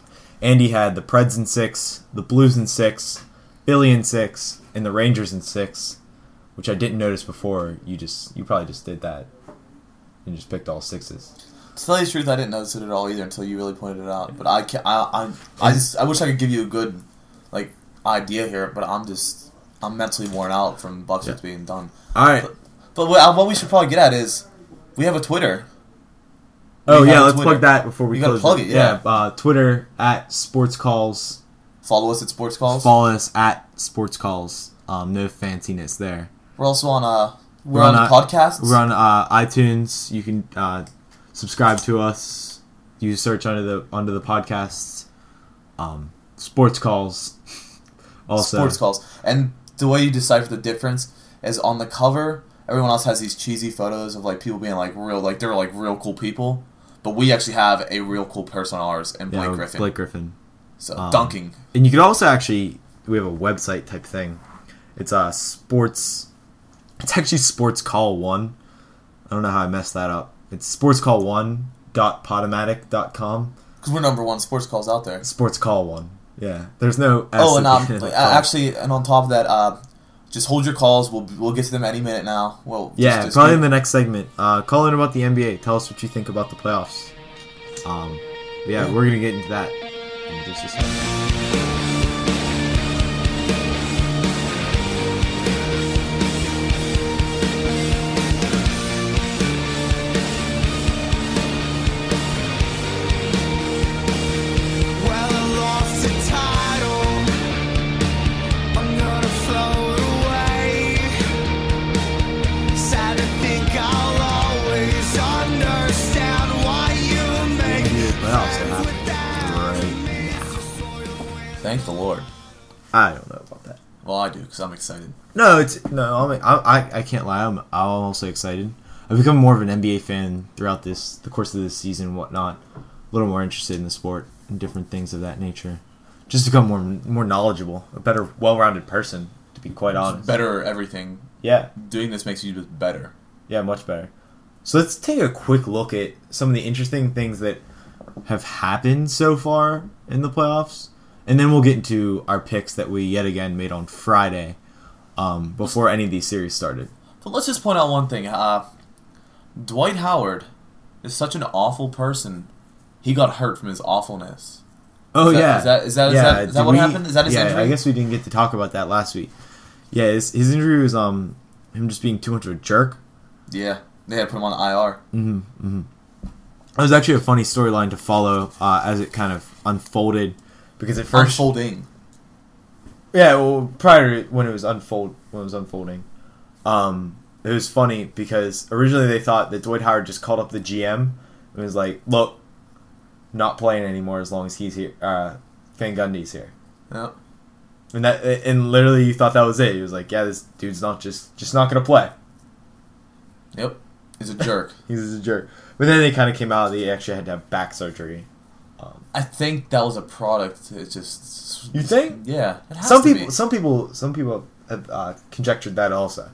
Andy had the Preds in six, the Blues in six, Philly in six, and the Rangers in six, which I didn't notice before. You just you probably just did that. You just picked all sixes. To tell you the truth, I didn't notice it at all either until you really pointed it out. But I can I I I just I wish I could give you a good like idea here, but I'm just I'm mentally worn out from Bucks Yeah. being done. All right. But, but what, what we should probably get at is we have a Twitter. Oh We yeah, have a let's Twitter. plug that before we You gotta close. plug it, yeah. Uh, Twitter at Sports Calls. Follow us at Sports Calls. Follow us at Sports Calls. Um, no fanciness there. We're also on uh we're, We're on, on, the uh, podcasts. We're on uh, iTunes. You can uh, subscribe to us. You search under the under the podcasts. Um, Sports Calls. Also, Sports Calls. And the way you decipher the difference is on the cover, everyone else has these cheesy photos of like people being like real like they're like real cool people. But we actually have a real cool person on ours and Blake yeah, Griffin. Blake Griffin. So Um, dunking. And you could also actually, we have a website type thing. It's uh, sports, it's actually Sports Call one. I don't know how I messed that up. It's sports call one dot podomatic dot com. Because we're number one Sports Calls out there. Sports Call one. Yeah. There's no S Oh, and at um, the end of uh, the call. actually, and on top of that, uh, just hold your calls. We'll we'll get to them any minute now. Well, just- Yeah, just probably keep- in the next segment. Uh, call in about the N B A. Tell us what you think about the playoffs. Um, but yeah, we're gonna get into that in just a second. Well, I lost the title. I'm gonna float away. Sad to think I'll always understand why you make N B A playoffs are friends happening without right now. Thank the Lord. I don't know about that. Well, I do because I'm excited. No, it's no. I mean, I, I I can't lie. I'm I'm also excited. I've become more of an N B A fan throughout this the course of this season, and whatnot. A little more interested in the sport and different things of that nature. Just become more more knowledgeable, a better, well-rounded person. To be quite honest. Better everything. Yeah, Doing this makes you just better. yeah, much better. So let's take a quick look at some of the interesting things that have happened so far in the playoffs, and then we'll get into our picks that we yet again made on Friday, um, before any of these series started. But let's just point out one thing. Uh, Dwight Howard is such an awful person. He got hurt from his awfulness. Oh Is that- yeah, is that- is that- is yeah. that- is that did what we- happened? Is that his yeah, injury? I guess we didn't get to talk about that last week. Yeah, his, his injury was um him just being too much of a jerk. Yeah, they had to put him on I R. Mm-hmm, mm-hmm. It was actually a funny storyline to follow uh, as it kind of unfolded, because at first, Unfolding. yeah, well, prior to when it was unfold when it was unfolding, um, it was funny because originally they thought that Dwight Howard just called up the G M and was like, "Look, not playing anymore as long as he's here. Uh, Van Gundy's here." Yep. And that, and literally, you thought that was it. He was like, "Yeah, this dude's not just just not gonna play. Yep. He's a jerk. He's a jerk." But then they kind of came out. They actually had to have back surgery. I think that was a product. It just. You think? Yeah. It has Some to people, be. some people, some people have uh, conjectured that also.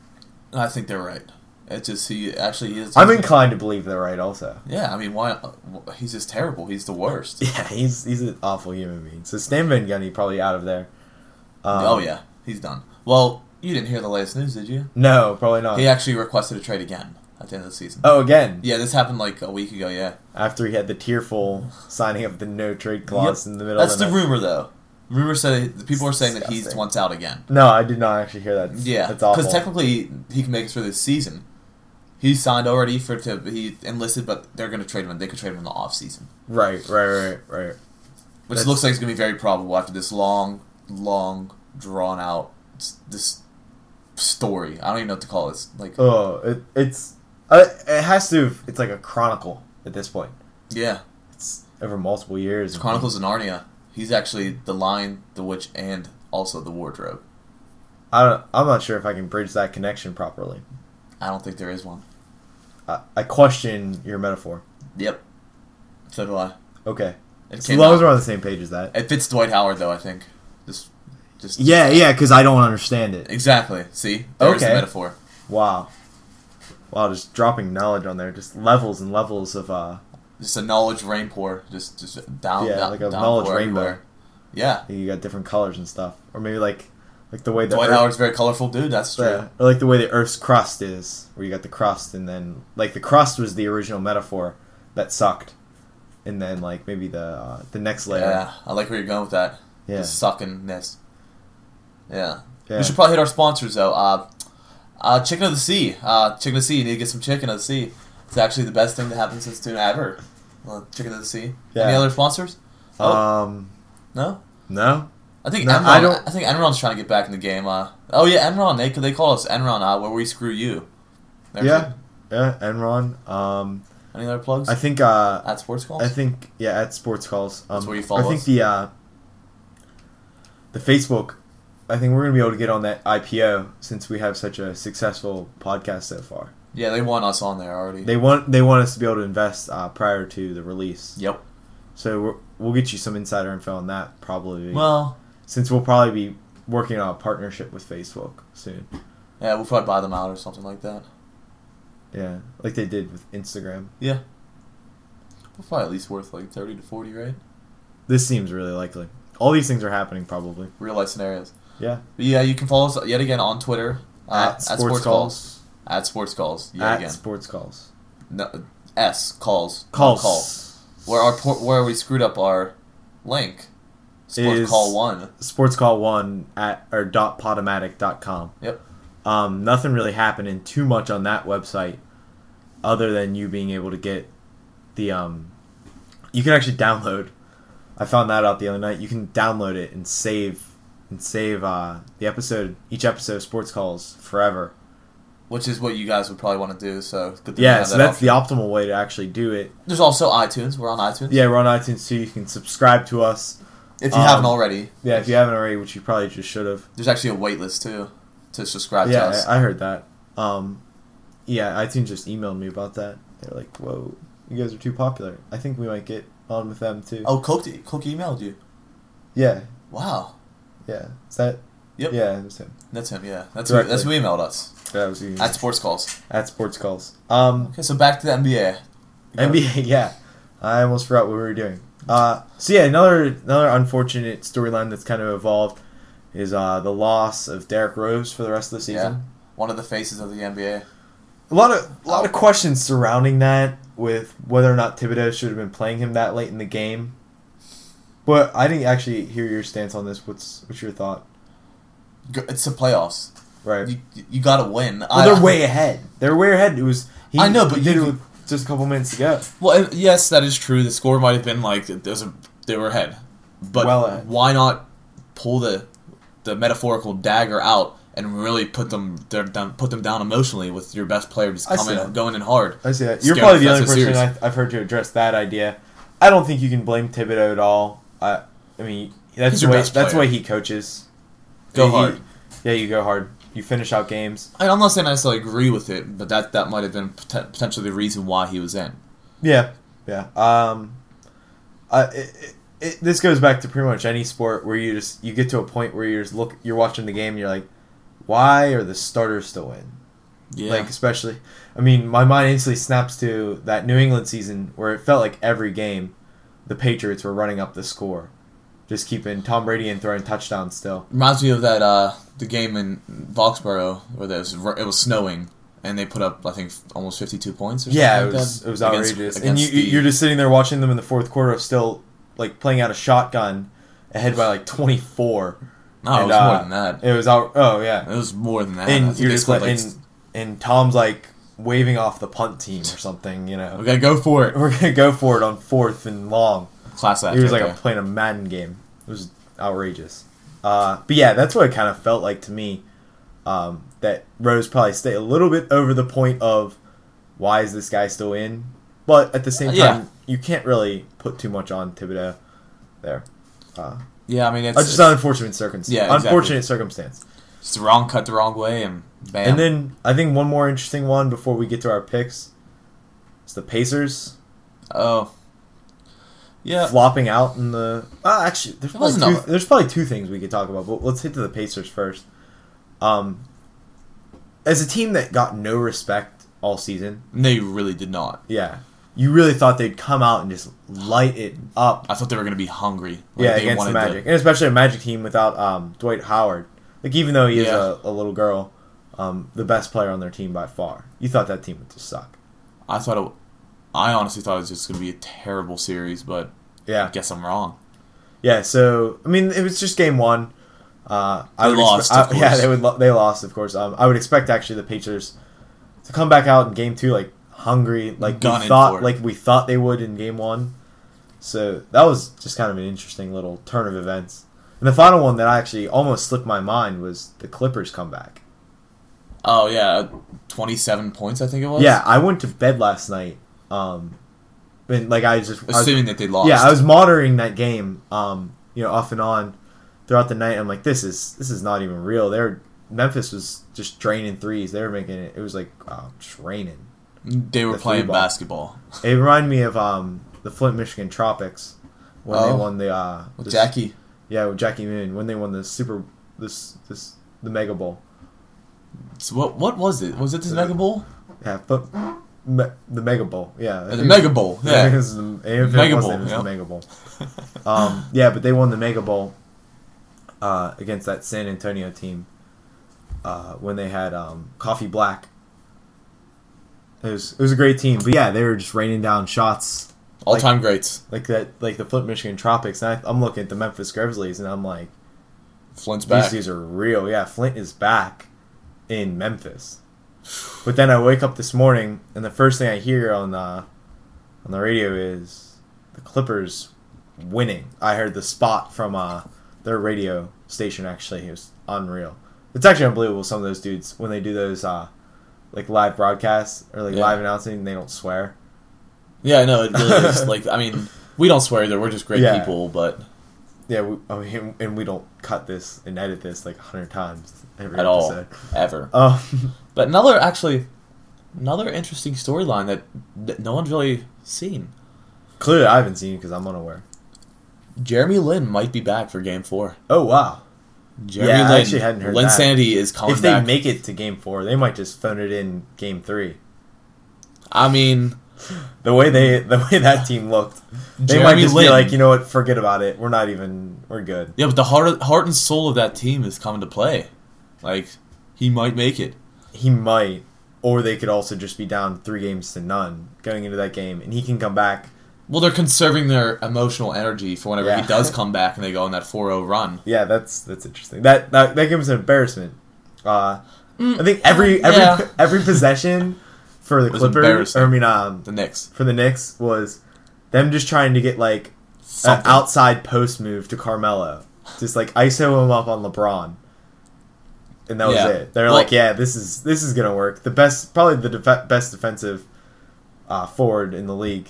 I think they're right. It just he actually is. I'm inclined to believe they're right also. Yeah, I mean, why? He's just terrible. He's the worst. Yeah, he's he's an awful human being. So Stan Van Gundy probably out of there. Um, oh yeah, he's done. Well, you didn't hear the latest news, did you? No, probably not. He actually requested a trade again at the end of the season. Oh, again. Yeah, this happened like a week ago. Yeah. After he had the tearful signing of the no trade clause Yep. in the middle. That's of the, the night. rumor, though. Rumor said the people are saying that he Disgusting. wants out again. No, I did not actually hear that. Yeah, that's awful. because technically he can make it through this season. He signed already for to he enlisted, but they're going to trade him. They could trade him in the off season, Right, right, right, right. which That's- looks like it's going to be very probable after this long, long, drawn out s- this story. I don't even know what to call this. Like, Oh, it, it's uh, it has to. It's like a chronicle at this point. yeah, It's over multiple years. Chronicles of Narnia. He's actually the Lion, the Witch, and also the Wardrobe. I don't, I'm not sure if I can bridge that connection properly. I don't think there is one. I, I question your metaphor. Yep. So do I. Okay. It As came long as out- we're on the same page as that. It fits Dwight Howard though. I think. Just, just. Yeah, yeah, because I don't understand it. Exactly. See, there's the Okay. metaphor. Wow. Wow, just dropping knowledge on there. Just levels and levels of uh, just a knowledge rainpour, just just down, Yeah, down, like a downpour knowledge rainbow. everywhere. Yeah, You got different colors and stuff, or maybe like like the way the Dwight Earth- Howard's a very colorful dude. That's true. Yeah, or like the way the Earth's crust is, where you got the crust, and then like the crust was the original metaphor that sucked, and then like maybe the uh, the next layer. Yeah, I like where you're going with that. Yeah. The suckingness. Yeah. Yeah. We should probably hit our sponsors though. Uh, uh, Chicken of the Sea. Uh, Chicken of the Sea. You need to get some Chicken of the Sea. It's actually the best thing that happened since tuna ever. Uh, Chicken of the Sea. Yeah. Any other sponsors? Oh, Um, no. no. I think No, Enron. I I, don't- think Enron's trying to get back in the game. Uh, oh yeah, Enron. They they call us Enron. Uh, where we screw you. There's Yeah, it. yeah. Enron. Um, Any other plugs? I think. Uh, At Sports Calls. I think. Yeah, at Sports Calls. Um, That's where you follow I think us. the uh, the Facebook. I think we're gonna be able to get on that I P O since we have such a successful podcast so far. Yeah, they want us on there already. They want they want us to be able to invest uh, prior to the release. Yep. So we're, we'll get you some insider info on that probably. Well, Since we'll probably be working on a partnership with Facebook soon. yeah, we'll probably buy them out or something like that. Yeah, like they did with Instagram. Yeah. We're probably at least worth like thirty to forty, right? This seems really likely. All these things are happening probably. Real life scenarios. Yeah. But yeah, you can follow us yet again on Twitter uh, at Sports Calls. At Sports Calls. Yet At again. Sports Calls. No, S calls. not Calls. Call. Where our por- where we screwed up our link. Sports Is- Call One. Sports Call one at or dot podomatic dot com. Yep. Um, nothing really happening too much on that website, other than you being able to get the um, you can actually download. I found that out the other night. You can download it and save and save uh, the episode, each episode of Sports Calls forever. Which is what you guys would probably want to do. So good thing we Yeah, have so that that's the option. optimal way to actually do it. There's also iTunes. We're on iTunes. Yeah, we're on iTunes too. You can subscribe to us. If you Um, haven't already. Yeah, if you haven't already, which you probably just should have. There's actually a wait list too to subscribe to Yeah, us. I I heard that. Um, yeah, iTunes just emailed me about that. They're like, "Whoa, you guys are too popular. I think we might get on with them too." Oh, Coke, Coke emailed you. yeah, Wow. yeah. Is that? Yep. Yeah, it was him. That's him, yeah. That's who, Directly. that's who emailed us. That was you. At Sports Calls. At Sports Calls. Um, Okay, so back to the N B A. N B A. Yeah, I almost forgot what we were doing. Uh, so yeah, another another unfortunate storyline that's kind of evolved is uh the loss of Derrick Rose for the rest of the season. Yeah. One of the faces of the N B A. A lot of a lot of questions surrounding that, with whether or not Thibodeau should have been playing him that late in the game. But I didn't actually hear your stance on this. What's what's your thought? Go- It's the playoffs. Right. You you gotta win. well, they're way ahead. They're way ahead. It was. He, I know, but he did you- it with just a couple minutes to go. Well, and yes, that is true. The score might have been like there's a they were ahead, but Well ahead. why not pull the the metaphorical dagger out and really put them they're down, put them down emotionally with your best player just I see coming that. going in hard. I see that. You're Scary probably the for only the person series. I've, I've heard to address that idea. I don't think you can blame Thibodeau at all. I I mean that's He's the your way best that's the player. way he coaches. Go He- hard. Yeah, you go hard. You finish out games. I- I'm not saying I necessarily agree with it, but that that might have been pot- potentially the reason why he was in. Yeah, yeah. Um, I, it, it, it, this goes back to pretty much any sport where you just you get to a point where you're just look you're watching the game and you're like, why are the starters still in? Yeah, Like especially, I mean, my mind instantly snaps to that New England season where it felt like every game, the Patriots were running up the score, just keeping Tom Brady in throwing touchdowns still. reminds me of that uh, the game in Foxborough where there was, it was snowing and they put up I think almost fifty-two points. Or Yeah, it something like was that it was against- outrageous, and against you the- you're just sitting there watching them in the fourth quarter, still like playing out a shotgun, ahead by like twenty-four. No, it And, was uh, more than that. It was out. Oh yeah, It was more than that. I and think you're they just scored, like, like, and, and Tom's like waving off the punt team or something. You know, we gotta go for it. we're gonna go for it on fourth and long. Class act. He was right like there. a, playing a Madden game. It was outrageous. Uh, but yeah, that's what it kind of felt like to me. Um, that Rose probably stayed a little bit over the point of why is this guy still in? But at the same time, Yeah. you can't really put too much on Thibodeau there. Uh, Yeah, I mean it's, it's just an unfortunate circumstance. Yeah, exactly. Unfortunate circumstance. it's the wrong cut the wrong way and bam. And then I think one more interesting one before we get to our picks is the Pacers oh yeah, flopping out in the. Uh, actually, there's probably, wasn't two, a- there's probably two things we could talk about, but let's hit to the Pacers first. Um, as a team that got no respect all season, they really did not. yeah, you really thought they'd come out and just light it up. I thought they were going to be hungry. Like, Yeah, they against the wanted Magic, to- and especially a Magic team without um, Dwight Howard. Like even though he is Yeah. a, a little girl, um, the best player on their team by far. You thought that team would just suck. I thought it, I honestly thought it was just going to be a terrible series, but Yeah, I guess I'm wrong. yeah. So I mean, it was just game one. Uh, I They would lost, expe- of I- yeah, course. they would. Lo- they lost, of course. Um, I would expect actually the Pacers to come back out in game two like hungry, like Gunning we thought, for it. like we thought they would in game one. So that was just kind of an interesting little turn of events. And the final one that I actually almost slipped my mind was the Clippers comeback. Oh, yeah. twenty-seven points, I think it was? Yeah, I went to bed last night. Um, and like I just I was- Assuming that they lost. yeah, I was monitoring that game. Um, you know, off and on throughout the night. I'm like, this is this is not even real. They're Memphis was just draining threes. They were making it. It was like uh, draining. They were the playing three ball. basketball. It reminded me of um the Flint, Michigan Tropics when Oh. they won the uh With this- Jackie. Yeah, with Jackie Moon when they won the super this this the Mega Bowl. So what What was it? Was it the Mega Bowl? Yeah, but me, the Mega Bowl. Yeah, I The think- Mega Bowl, I think it yeah. was the, if it Mega wasn't, Bowl, it was yeah. the Mega Bowl. Um, yeah, but they won the Mega Bowl uh, against that San Antonio team uh, when they had um, Coffee Black. It was it was a great team, but yeah, they were just raining down shots All time greats. like that, like the Flint, Michigan Tropics. And I, I'm looking at the Memphis Grizzlies, and I'm like, Flint's these back. dudes are real. Yeah, Flint is back in Memphis. But then I wake up this morning, and the first thing I hear on the on the radio is the Clippers winning. I heard the spot from uh, their radio station. Actually, it was unreal. It's actually unbelievable. Some of those dudes when they do those uh, like live broadcasts or like Yeah. live announcing, they don't swear. Yeah, no, it really is. Like, I mean, we don't swear either. We're just great Yeah. people, but Yeah, we, I mean, and we don't cut this and edit this like a hundred times every at all. episode. Ever. Um, But another, actually, another interesting storyline that, that no one's really seen. clearly, I haven't seen it because I'm unaware. Jeremy Lin might be back for Game Four. Oh wow! Jeremy Yeah, I Lin, actually hadn't heard Lin that. Sanity is coming If they back. make it to game four, they might just phone it in game three. I mean, The way they, the way that team looked, they Jeremy might just Lin. be like, you know what, forget about it. We're not even, we're good. yeah, but the heart, heart and soul of that team is coming to play. Like, he might make it. He might, or they could also just be down three games to none going into that game, and he can come back. Well, they're conserving their emotional energy for whenever Yeah. he does come back and they go on that four oh run. Yeah, that's that's interesting. That that, that gives an embarrassment. Uh, I think every every yeah. every possession for the Was Clippers, embarrassing. or I mean, um, The Knicks. for the Knicks was them just trying to get like an Something. outside post move to Carmelo, just like I S O him up on LeBron, and that was Yeah. it. They're Well- like, yeah, this is this is gonna work. The best, probably the def- best defensive uh, forward in the league.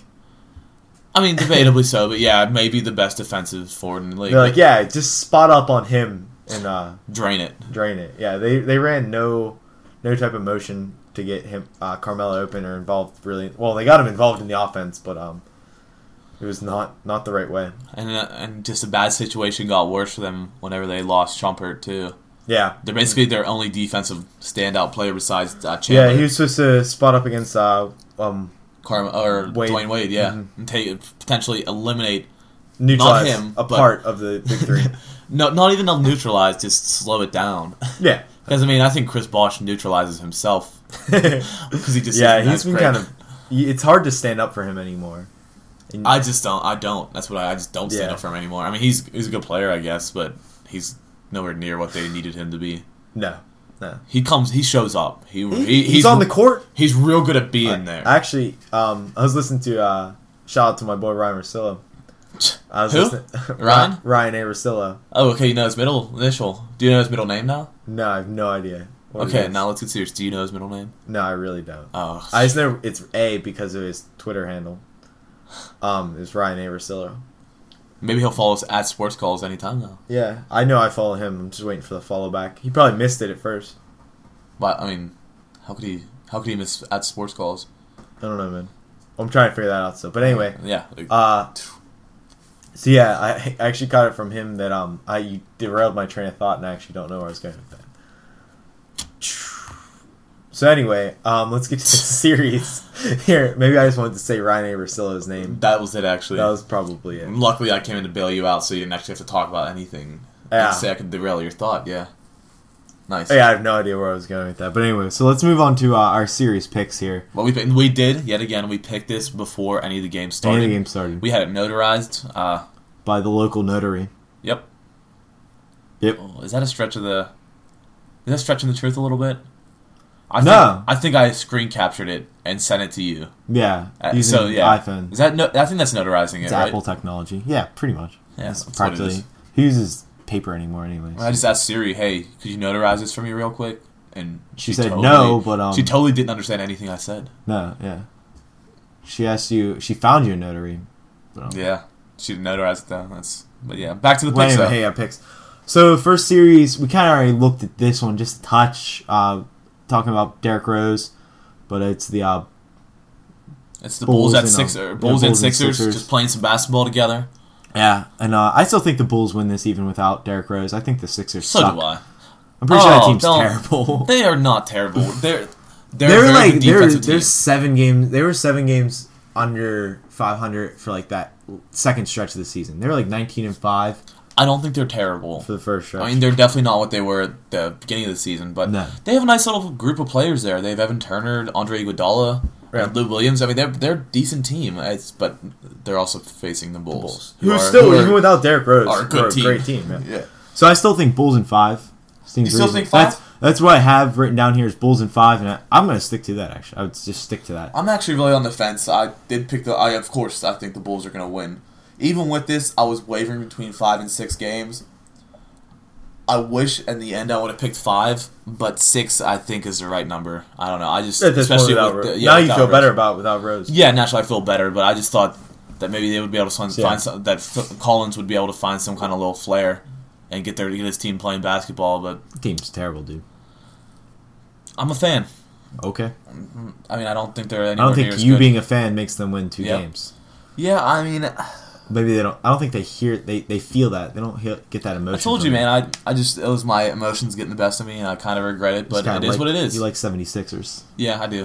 I mean, debatably so, but yeah, maybe the best defensive forward in the league. They're like, yeah, just spot up on him and uh, Drain it. drain it. Yeah, they they ran no no type of motion to get him uh, Carmelo open or involved. Really, well, they got him involved in the offense, but um, it was not not the right way. And uh, and just a bad situation got worse for them whenever they lost Shumpert, too. Yeah, They're basically their only defensive standout player besides uh, yeah, Chandler. he was supposed to spot up against uh um Carm- or Wade. Dwayne Wade, yeah. Mhm. And take, potentially eliminate, neutralize him, a but- part of the big three. no, not even neutralize, just slow it down. Yeah, Because, I mean, I think Chris Bosh neutralizes himself. Because he just yeah, isn't he's that been great. kind of. It's hard to stand up for him anymore. And- I just don't. I don't. That's what I, I just don't stand Yeah. up for him anymore. I mean, he's he's a good player, I guess, but he's nowhere near what they needed him to be. no, no. He comes. He shows up. He, He- he he's, on the court. He's real good at being there. Actually, um, I was listening to uh, shout out to my boy Ryan Rosillo. I was Who? listening, Ryan? Ryan A. Rosillo. oh, okay. You know his middle initial. Do you know his middle name now? No, I have no idea. what it Okay, is. now let's get serious. Do you know his middle name? No, I really don't. Oh, I just know it's A because of his Twitter handle. Um, it's Ryan A. Rosillo. maybe he'll follow us at Sports Calls anytime now. Yeah, I know I follow him. I'm just waiting for the follow back. He probably missed it at first. But I mean, how could he? How could he miss at Sports Calls? I don't know, man. I'm trying to figure that out still. But anyway, Yeah. like- uh, so yeah, I, I actually got it from him that um, I you derailed my train of thought, and I actually don't know where I was going with that. So anyway, um, let's get to the series. Here, maybe I just wanted to say Ryan Aversillo's name. That was it, actually. That was probably it. Luckily, I came in to bail you out, so you didn't actually have to talk about anything. Yeah. And say I could derail your thought. Yeah. Nice. Yeah, I have no idea where I was going with that. But anyway, so let's move on to uh, our series picks here. Well, we we did yet again. We picked this before any of the games started. Any of the games started. We had it notarized. Uh, by the local notary. Yep. Yep. Oh, is that a stretch of the? Is that stretching the truth a little bit? I No. Think, I think I screen captured it and sent it to you. Yeah. Uh, Using so yeah, iPhone. Is that no? I think that's notarizing It's it, right? Apple technology. Yeah, pretty much. Yeah, It's that's what it practically. is. Who uses paper anymore, anyways? I just asked Siri, "Hey, could you notarize this for me real quick?" And She said no, but, um, she totally didn't understand anything I said. No, yeah. She asked you. She found you a notary. But, um, Yeah, she didn't notarize it though. That's but yeah. Back to the Well, picks anyway, though. hey, our picks. So first series, we kind of already looked at this one just a touch, uh, talking about Derrick Rose, but it's the uh, It's the Bulls Bulls, at and, um, six, yeah, or Bulls, Bulls and and Sixers, Sixers. just playing some basketball together. yeah, and uh, I still think the Bulls win this even without Derrick Rose. I think the Sixers So suck. do I. I'm pretty sure that Oh, team's don't- terrible. They are not terrible. They're they're, They're a very like good they're defensive they're team. seven games. They were seven games under five hundred for like that second stretch of the season. They were like nineteen and five I don't think they're terrible. for the first stretch. I mean, they're definitely not what they were at the beginning of the season, but No. they have a nice little group of players there. They have Evan Turner, Andre Iguodala, Yeah. and Lou Williams. I mean, they're they're a decent team. It's, but they're also facing the Bulls, Bulls. who Who's are- still who are- even without Derrick Rose are a good are team. great team. Yeah. Yeah. So I still think Bulls in five. Seems You still reasonable. think five? That's, that's what I have written down here is Bulls in five, and I, I'm going to stick to that. Actually, I would just stick to that. I'm actually really on the fence. I did pick the. I of course I think the Bulls are going to win. Even with this, I was wavering between five and six games. I wish in the end I would have picked five, but six I think is the right number. I don't know. I just At this point especially without with Rose. the, yeah, now you without feel Rose. better about it without Rose. Yeah, naturally I feel better, but I just thought that maybe they would be able to find, Yeah. find some, that F- Collins would be able to find some kind of little flair and get their get his team playing basketball. But The team's terrible, dude. I'm a fan. Okay. I mean, I don't think they're I anywhere don't near think as you good. being a fan makes them win two Yep. games. Yeah, I mean, Maybe they don't. I don't think they hear. They they feel that. They don't hear, get that emotion. I told from you, it. man. I I just it was my emotions getting the best of me, and I kind of regret it. It's But kinda it is like- what it is. You like seventy-sixers. Yeah, I do.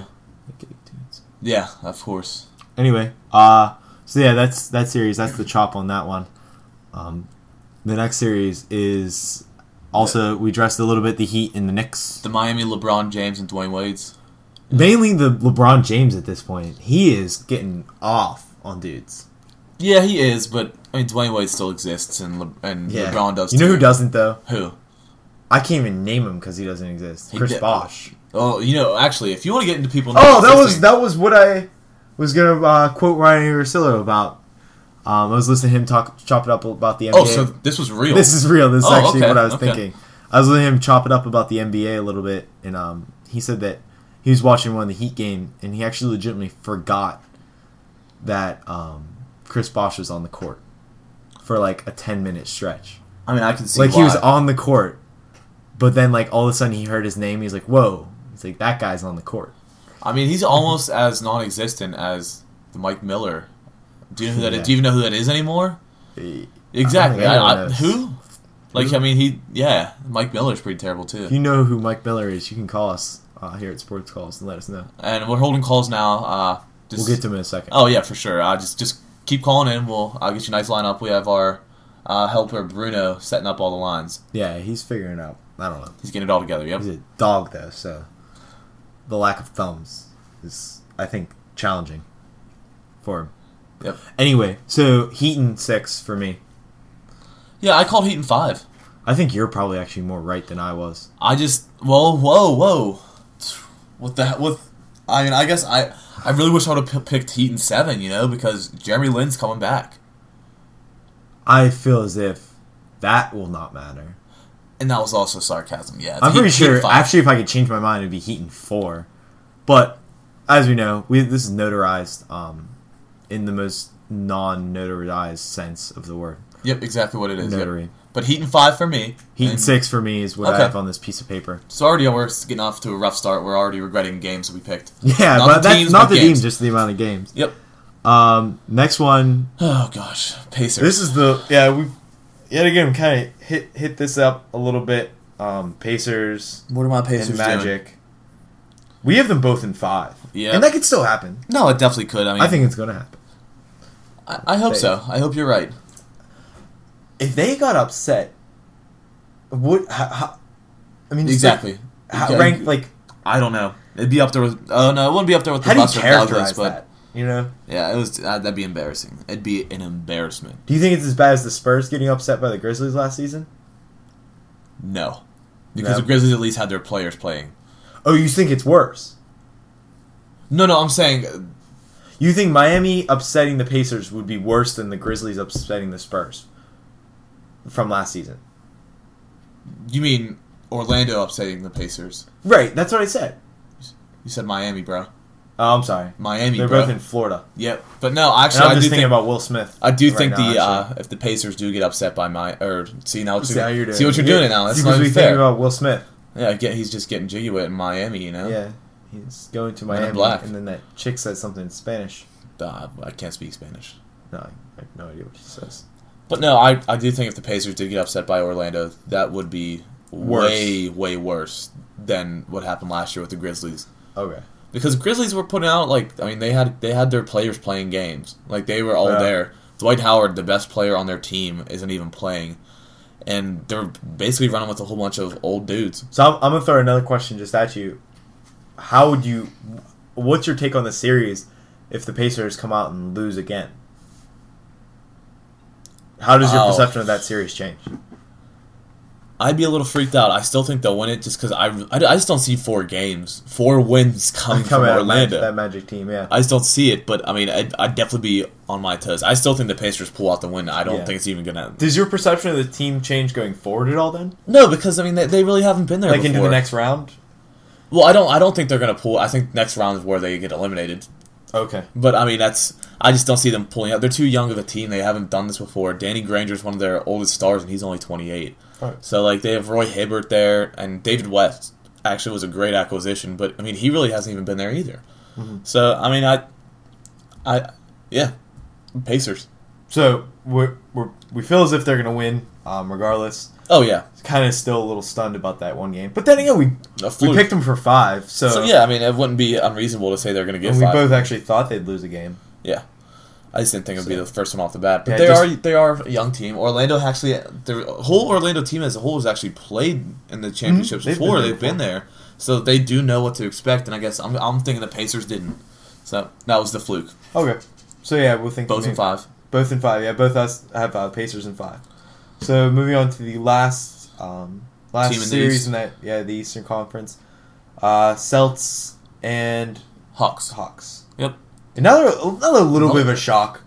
Yeah, of course. Anyway, uh, so yeah, that's that series. That's the chop on that one. Um, the next series is also we dressed a little bit the Heat and the Knicks. The Miami LeBron James and Dwayne Wade's. Mainly the LeBron James at this point. He is getting off on dudes. Yeah, he is, but I mean, Dwayne Wade still exists, and Le- and Yeah. LeBron does. You know too. who doesn't though? Who? I can't even name him because he doesn't exist. He Chris did- Bosh. Oh, you know, actually, if you want to get into people. Oh, not that was existing- that was what I was gonna uh, quote Ryan Ursillo about. Um, I was listening to him talk chop it up about the N B A. Oh, so this was real. This is real. This is Oh, actually okay, what I was okay. thinking. I was letting him chop it up about the N B A a little bit, and um, he said that he was watching one of the Heat game, and he actually legitimately forgot that um, Chris Bosh was on the court for like a ten minute stretch. I mean, I can see Like why. he was on the court, but then like all of a sudden he heard his name. He's like, "Whoa!" He's like, "That guy's on the court." I mean, he's almost as non-existent as the Mike Miller. Do you know who that is? Yeah. Do you even know who that is anymore? He- Exactly. I don't I think I, anyone knows. who? Like, Who? I mean, he. Yeah, Mike Miller's pretty terrible too. If you know who Mike Miller is, you can call us uh, here at Sports Calls and let us know. And we're holding calls now. Uh, just, We'll get to him in a second. Oh yeah, for sure. Uh, just just keep calling in. We'll I'll get you a nice lineup. We have our uh, helper Bruno setting up all the lines. Yeah, he's figuring it out. I don't know. He's getting it all together. Yep. He's a dog though, so the lack of thumbs is, I think, challenging for him. Yep. Anyway, so Heaton six for me. Yeah, I called Heat in five. I think you're probably actually more right than I was. I just whoa whoa whoa. What the what? I mean, I guess I. I really wish I would have p- picked Heat in seven. You know, because Jeremy Lin's coming back, I feel as if that will not matter. and that was also sarcasm. Yeah, I'm Heat- pretty Heat in sure. five. Actually, if I could change my mind, it'd be Heaton four. But as we know, we this is notarized um, in the most non-notarized sense of the word. Yep, exactly what it is. yep. Notary. But Heat in five for me. Heaton And six for me is what I Okay. have on this piece of paper. So already we're getting off to a rough start. We're already regretting games that we picked. Yeah, Not but the that's teams, not but the games. teams, just the amount of games. Yep. Um, next one. Oh gosh, Pacers. This is the yeah we yet again kind of hit hit this up a little bit. Um, Pacers What are my Pacers and Magic. We have them both in five. Yeah. And that could still happen. No, it definitely could. I mean, I think it's going to happen. I, I hope They- so. I hope you're right. If they got upset, would how, how, I mean just Exactly. how, Okay. rank like I don't know. It'd be up there with. Oh no, it wouldn't be up there with the how do you Bucks or Douglas, characterize but that? You know, yeah, it was. Uh, that'd be embarrassing. It'd be an embarrassment. do you think it's as bad as the Spurs getting upset by the Grizzlies last season? No, because No. the Grizzlies at least had their players playing. Oh, you think it's worse? No, no, I'm saying. You think Miami upsetting the Pacers would be worse than the Grizzlies upsetting the Spurs from last season? You mean Orlando upsetting the Pacers? Right, that's what I said. You said Miami, bro. Oh, I'm sorry. Miami, They're bro. both in Florida. Yep. But no, And actually, I'm I just do thinking think about Will Smith. I do right think now, the uh, actually. if the Pacers do get upset by my or see now what See you're, how you're doing. see what you're Yeah. doing now. That's See, not because we even think fair. about Will Smith. Yeah, get he's just getting jiggy with it in Miami, you know. Yeah, he's going to Men in Miami, Black. and then that chick says something in Spanish. Uh, I can't speak Spanish. No, I have no idea what she says. But no, I I do think if the Pacers did get upset by Orlando, that would be Worse. way way worse than what happened last year with the Grizzlies. Okay. Because Grizzlies were putting out like I mean they had they had their players playing games like they were all Yeah. there. Dwight Howard, the best player on their team, isn't even playing, and they're basically running with a whole bunch of old dudes. So I'm, I'm gonna throw another question just at you. How would you? What's your take on the series if the Pacers come out and lose again? How does your Oh. perception of that series change? I'd be a little freaked out. I still think they'll win it just because I, I, I just don't see four games, four wins coming from Coming out of Orlando. Magic, that Magic team, yeah. I just don't see it, but I mean, I'd, I'd definitely be on my toes. I still think the Pacers pull out the win. I don't Yeah. think it's even gonna. Does your perception of the team change going forward at all? Then, No, because I mean, they, they really haven't been there like before. into the next round? Well, I don't. I don't think they're gonna pull. I think next round is where they get eliminated. Okay. But I mean, that's. I just don't see them pulling out. They're too young of a team. They haven't done this before. Danny Granger's one of their oldest stars, and he's only twenty-eight. Right. So like they have Roy Hibbert there, and David West actually was a great acquisition. But I mean, he really hasn't even been there either. Mm-hmm. So I mean, I, I, yeah, Pacers. So we're, we're we feel as if they're gonna win, um, regardless. Oh yeah, Kind of still a little stunned about that one game, but then again, we a we fluke. picked them for five, so, So yeah, I mean, it wouldn't be unreasonable to say they're going to get and we five. both actually thought they'd lose a game. Yeah, I just didn't think it would be the first one off the bat. But Yeah, they just- are they are a young team. Orlando actually, the whole Orlando team as a whole has actually played in the championships Mm-hmm. They've before. been there They've been there, so they do know what to expect. And I guess I'm I'm thinking the Pacers didn't. So that was the fluke. Okay, so yeah, we'll think Both in maybe- five. Both in five, yeah. Both us have uh, Pacers in five. So moving on to the last um, last Team in the series East. in that, yeah, the Eastern Conference. Uh, Celts and Hawks. Hawks. Yep. Another another little bit of a Another- shock.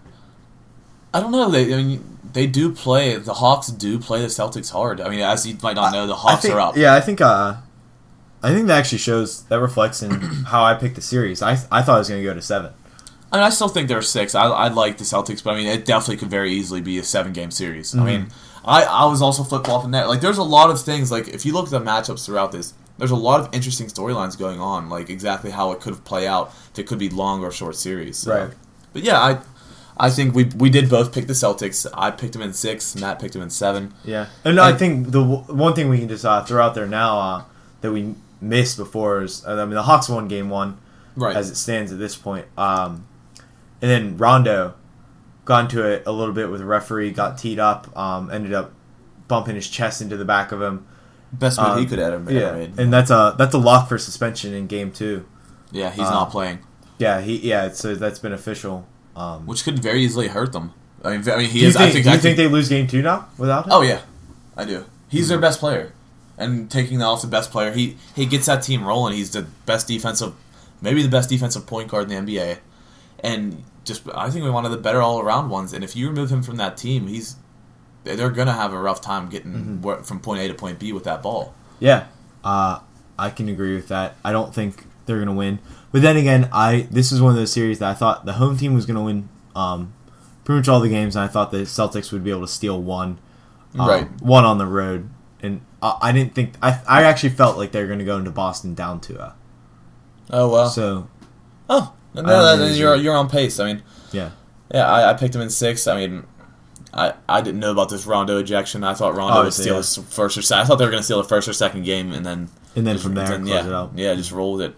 I don't know. They I mean they do play the Hawks do play the Celtics hard. I mean, as you might not know, the I Hawks think, are up. Yeah, I think uh, I think that actually shows that reflects in how I picked the series. I I thought it was going to go to seven. I mean, I still think they're six. I I like the Celtics, but I mean, it definitely could very easily be a seven game series. I mean, I, I was also flip flopping that. Like, there's a lot of things. Like, if you look at the matchups throughout this, there's a lot of interesting storylines going on. Like, exactly how it could play out. If it could be long or short series. So. Right. But yeah, I I think we we did both pick the Celtics. I picked them in six. Matt picked them in seven. Yeah, and I And- think the w- one thing we can just uh, throw out there now uh, that we missed before is uh, I mean the Hawks won game one, Right. as it stands at this point. Um, and then Rondo got into it a little bit with the referee, got teed up, um, ended up bumping his chest into the back of him. Best move Um, he could have ever Yeah, made. and that's a that's a lock for suspension in game two. Yeah, he's uh, not playing, Yeah, he yeah, so that's been official. Um, which could very easily hurt them. I mean, I mean, he do you is. think, I think. do you I think they lose game two now without him? Oh yeah, I do. He's their best player, and taking that off the best player, he he gets that team rolling. He's the best defensive, maybe the best defensive point guard in the N B A, and just I think we're one of the better all around ones. And if you remove him from that team, he's they're gonna have a rough time getting Mm-hmm. wor- from point A to point B with that ball. Yeah, uh, I can agree with that. I don't think they're gonna win, but then again, I this is one of those series that I thought the home team was gonna win um, pretty much all the games, and I thought the Celtics would be able to steal one, um, Right. one on the road, and I, I didn't think I I actually felt like they were gonna go into Boston down to uh, Oh well. so oh no, I don't then really you're see- you're on pace. I mean, yeah. yeah, I, I picked him in six. I mean. I, I didn't know about this Rondo ejection. I thought Rondo would Obviously, steal yeah. his first or second. I thought they were going to steal the first or second game, and then And then just- from there, then, close yeah, it out. yeah, just roll with it.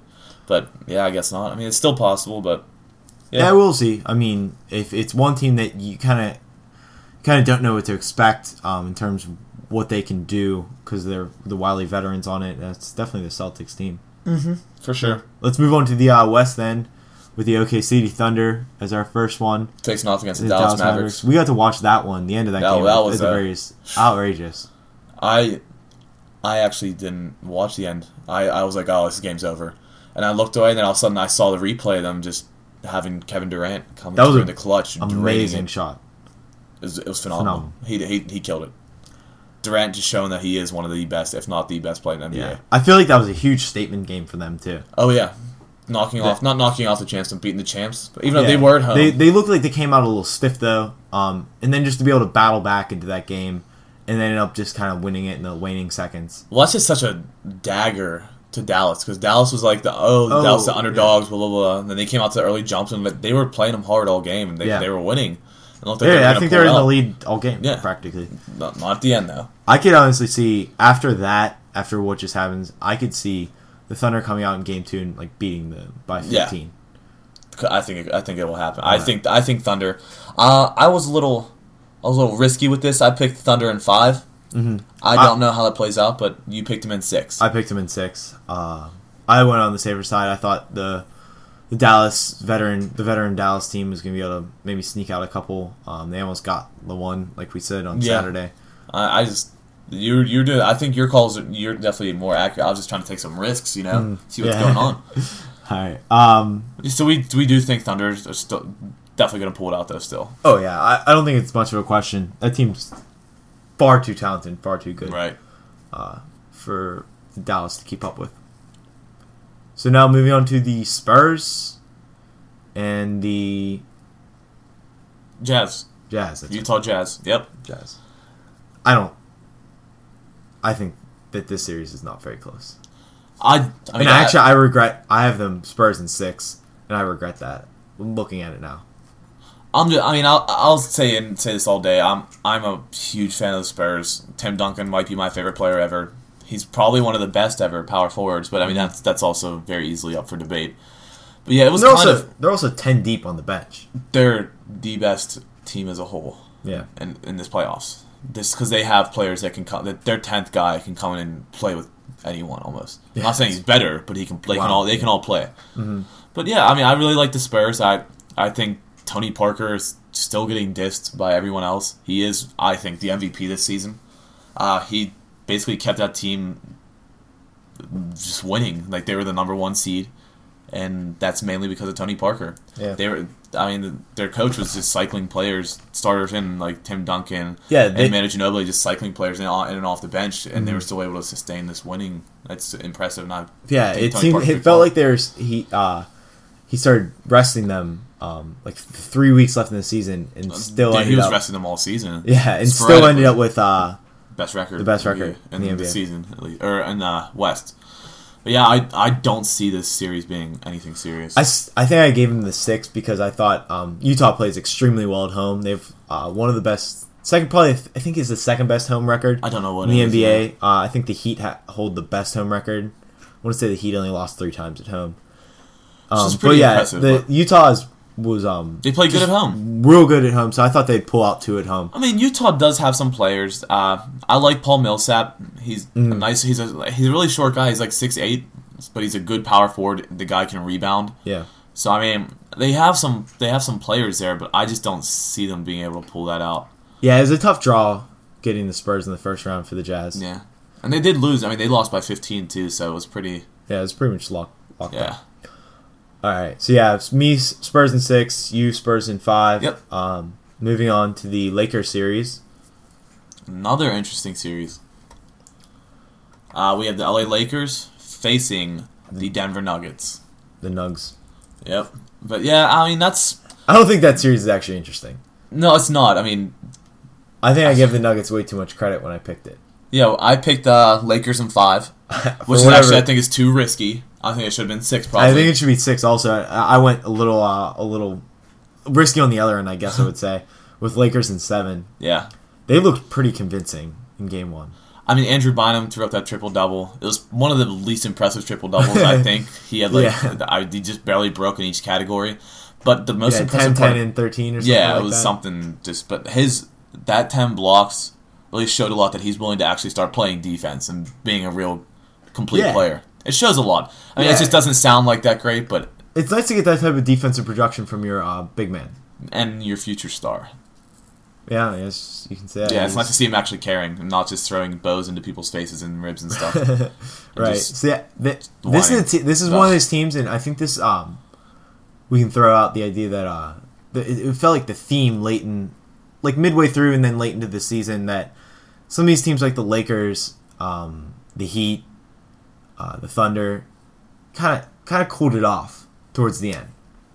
But yeah, I guess not. I mean, it's still possible, but Yeah. yeah, we'll see. I mean, if it's one team that you kind of kind of don't know what to expect um, in terms of what they can do because they're the wily veterans on it, that's definitely the Celtics team. Mm-hmm. For sure. Let's move on to the uh, West then, with the O K C Thunder as our first one. Facing off against the, the Dallas, Dallas Mavericks. Mavericks. We got to watch that one. The end of that no, game that was, was uh, very outrageous. I I actually didn't watch the end. I, I was like, oh, this game's over. And I looked away, and then all of a sudden I saw the replay of them just having Kevin Durant come through in the clutch. Amazing shot. It was, it was phenomenal. phenomenal. He, he he killed it. Durant just showing that he is one of the best, if not the best player in the N B A. Yeah. I feel like that was a huge statement game for them, too. Oh, yeah. Knocking off, not knocking off the champs and beating the champs, but even though yeah. they were at home. They, they looked like they came out a little stiff, though. Um, and then just to be able to battle back into that game and then ended up just kind of winning it in the waning seconds. Well, that's just such a dagger to Dallas, because Dallas was like, the oh, oh Dallas the underdogs, yeah. blah, blah, blah. And then they came out to the early jumps, and they were playing them hard all game, and they, yeah. they were winning. Like yeah, I think they were in the lead all game, yeah. practically. Not, not at the end, though. I could honestly see, after that, after what just happens, I could see the Thunder coming out in game two and like beating them by fifteen. Yeah. I think it, I think it will happen. All I right. think I think Thunder. Uh, I was a little, I was a little risky with this. I picked Thunder in five. Mm-hmm. I don't I, know how that plays out, but you picked him in six. I picked him in six. Uh, I went on the safer side. I thought the the Dallas veteran, the veteran Dallas team was going to be able to maybe sneak out a couple. Um, they almost got the one, like we said on yeah. Saturday. I, I just you you're doing. I think your calls are, you're definitely more accurate. I was just trying to take some risks, you know, mm, see what's yeah. going on. All right. Um, so we we do think Thunder are still definitely going to pull it out though. Still. Oh yeah, I, I don't think it's much of a question. That team's far too talented, far too good, right, uh, for Dallas to keep up with. So now moving on to the Spurs and the Jazz. Jazz. That's Utah right. Jazz. Yep. Jazz. I don't. I think that this series is not very close. I. I mean, and actually, I, I regret. I have them Spurs in six, and I regret that. Looking at it now. I'm just, I mean, I'll, I'll say and say this all day. I'm I'm a huge fan of the Spurs. Tim Duncan might be my favorite player ever. He's probably one of the best ever power forwards, but I mean that's that's also very easily up for debate. But yeah, it was they're kind also, of they're also ten deep on the bench. They're the best team as a whole. Yeah, in in this playoffs, this because they have players that can come. That their tenth guy can come in and play with anyone almost. Yeah. I'm not saying he's better, but he can. They wow. can all they can all play. Mm-hmm. But yeah, I mean, I really like the Spurs. I I think Tony Parker is still getting dissed by everyone else. He is, I think, the M V P this season. Uh, he basically kept that team just winning. Like, they were the number one seed, and that's mainly because of Tony Parker. Yeah. They were. I mean, their coach was just cycling players, starters in, like Tim Duncan yeah, they, and Manu Ginobili, just cycling players in, in and off the bench, and mm-hmm. they were still able to sustain this winning. That's impressive. And I yeah, it seemed it felt like there's he uh, he started resting them um, like three weeks left in the season, and still yeah, ended he was up, resting them all season. Yeah, and still ended up with uh, best record, the best record in, in the, in N B A. The season, at least, or in the West. But yeah, I, I don't see this series being anything serious. I, I think I gave him the six because I thought um, Utah plays extremely well at home. They've uh, one of the best, second probably I think is the second best home record. I don't know what in the it N B A. Is, uh, I think the Heat ha- hold the best home record. I want to say the Heat only lost three times at home. Um, but yeah, the Utah is, was um they play good at home, real good at home. So I thought they'd pull out two at home. I mean, Utah does have some players. Uh, I like Paul Millsap. He's Mm. a nice. He's a he's a really short guy. He's like six eight, but he's a good power forward. The guy can rebound. Yeah. So I mean, they have some they have some players there, but I just don't see them being able to pull that out. Yeah, it was a tough draw getting the Spurs in the first round for the Jazz. Yeah, and they did lose. I mean, they lost by fifteen too, so it was pretty. Yeah, it was pretty much locked. locked yeah. up. All right, so yeah, it's me Spurs in six, you Spurs in five. Yep. Um, moving on to the Lakers series. Another interesting series. Uh, we have the L A Lakers facing the Denver Nuggets. The Nugs. Yep. But yeah, I mean that's. I don't think that series is actually interesting. No, it's not. I mean, I think I give the Nuggets way too much credit when I picked it. Yeah, I picked uh, Lakers in five, which is actually I think is too risky. I think it should have been six. Probably. I think it should be six. Also, I, I went a little, uh, a little risky on the other end. I guess I would say with Lakers in seven. Yeah, they looked pretty convincing in game one. I mean, Andrew Bynum threw up that triple double. It was one of the least impressive triple doubles. I think he had like Yeah. I, he just barely broke in each category. But the most Yeah, impressive ten, part, ten, and thirteen or something yeah, like it was that. something. Just but his that ten blocks really showed a lot that he's willing to actually start playing defense and being a real complete Yeah. player. It shows a lot. I mean, Yeah. it just doesn't sound like that great, but It's nice to get that type of defensive production from your uh, big man. and your future star. Yeah, yes, you can say that. Yeah, it's nice to see him actually caring and not just throwing bows into people's faces and ribs and stuff. And Right. just So yeah, th- this is a whining. te- this is Ugh. one of those teams, and I think this um, we can throw out the idea that uh, the, it, it felt like the theme late in, like midway through and then late into the season, that some of these teams like the Lakers, um, the Heat, uh, the Thunder, kind of kind of cooled it off towards the end.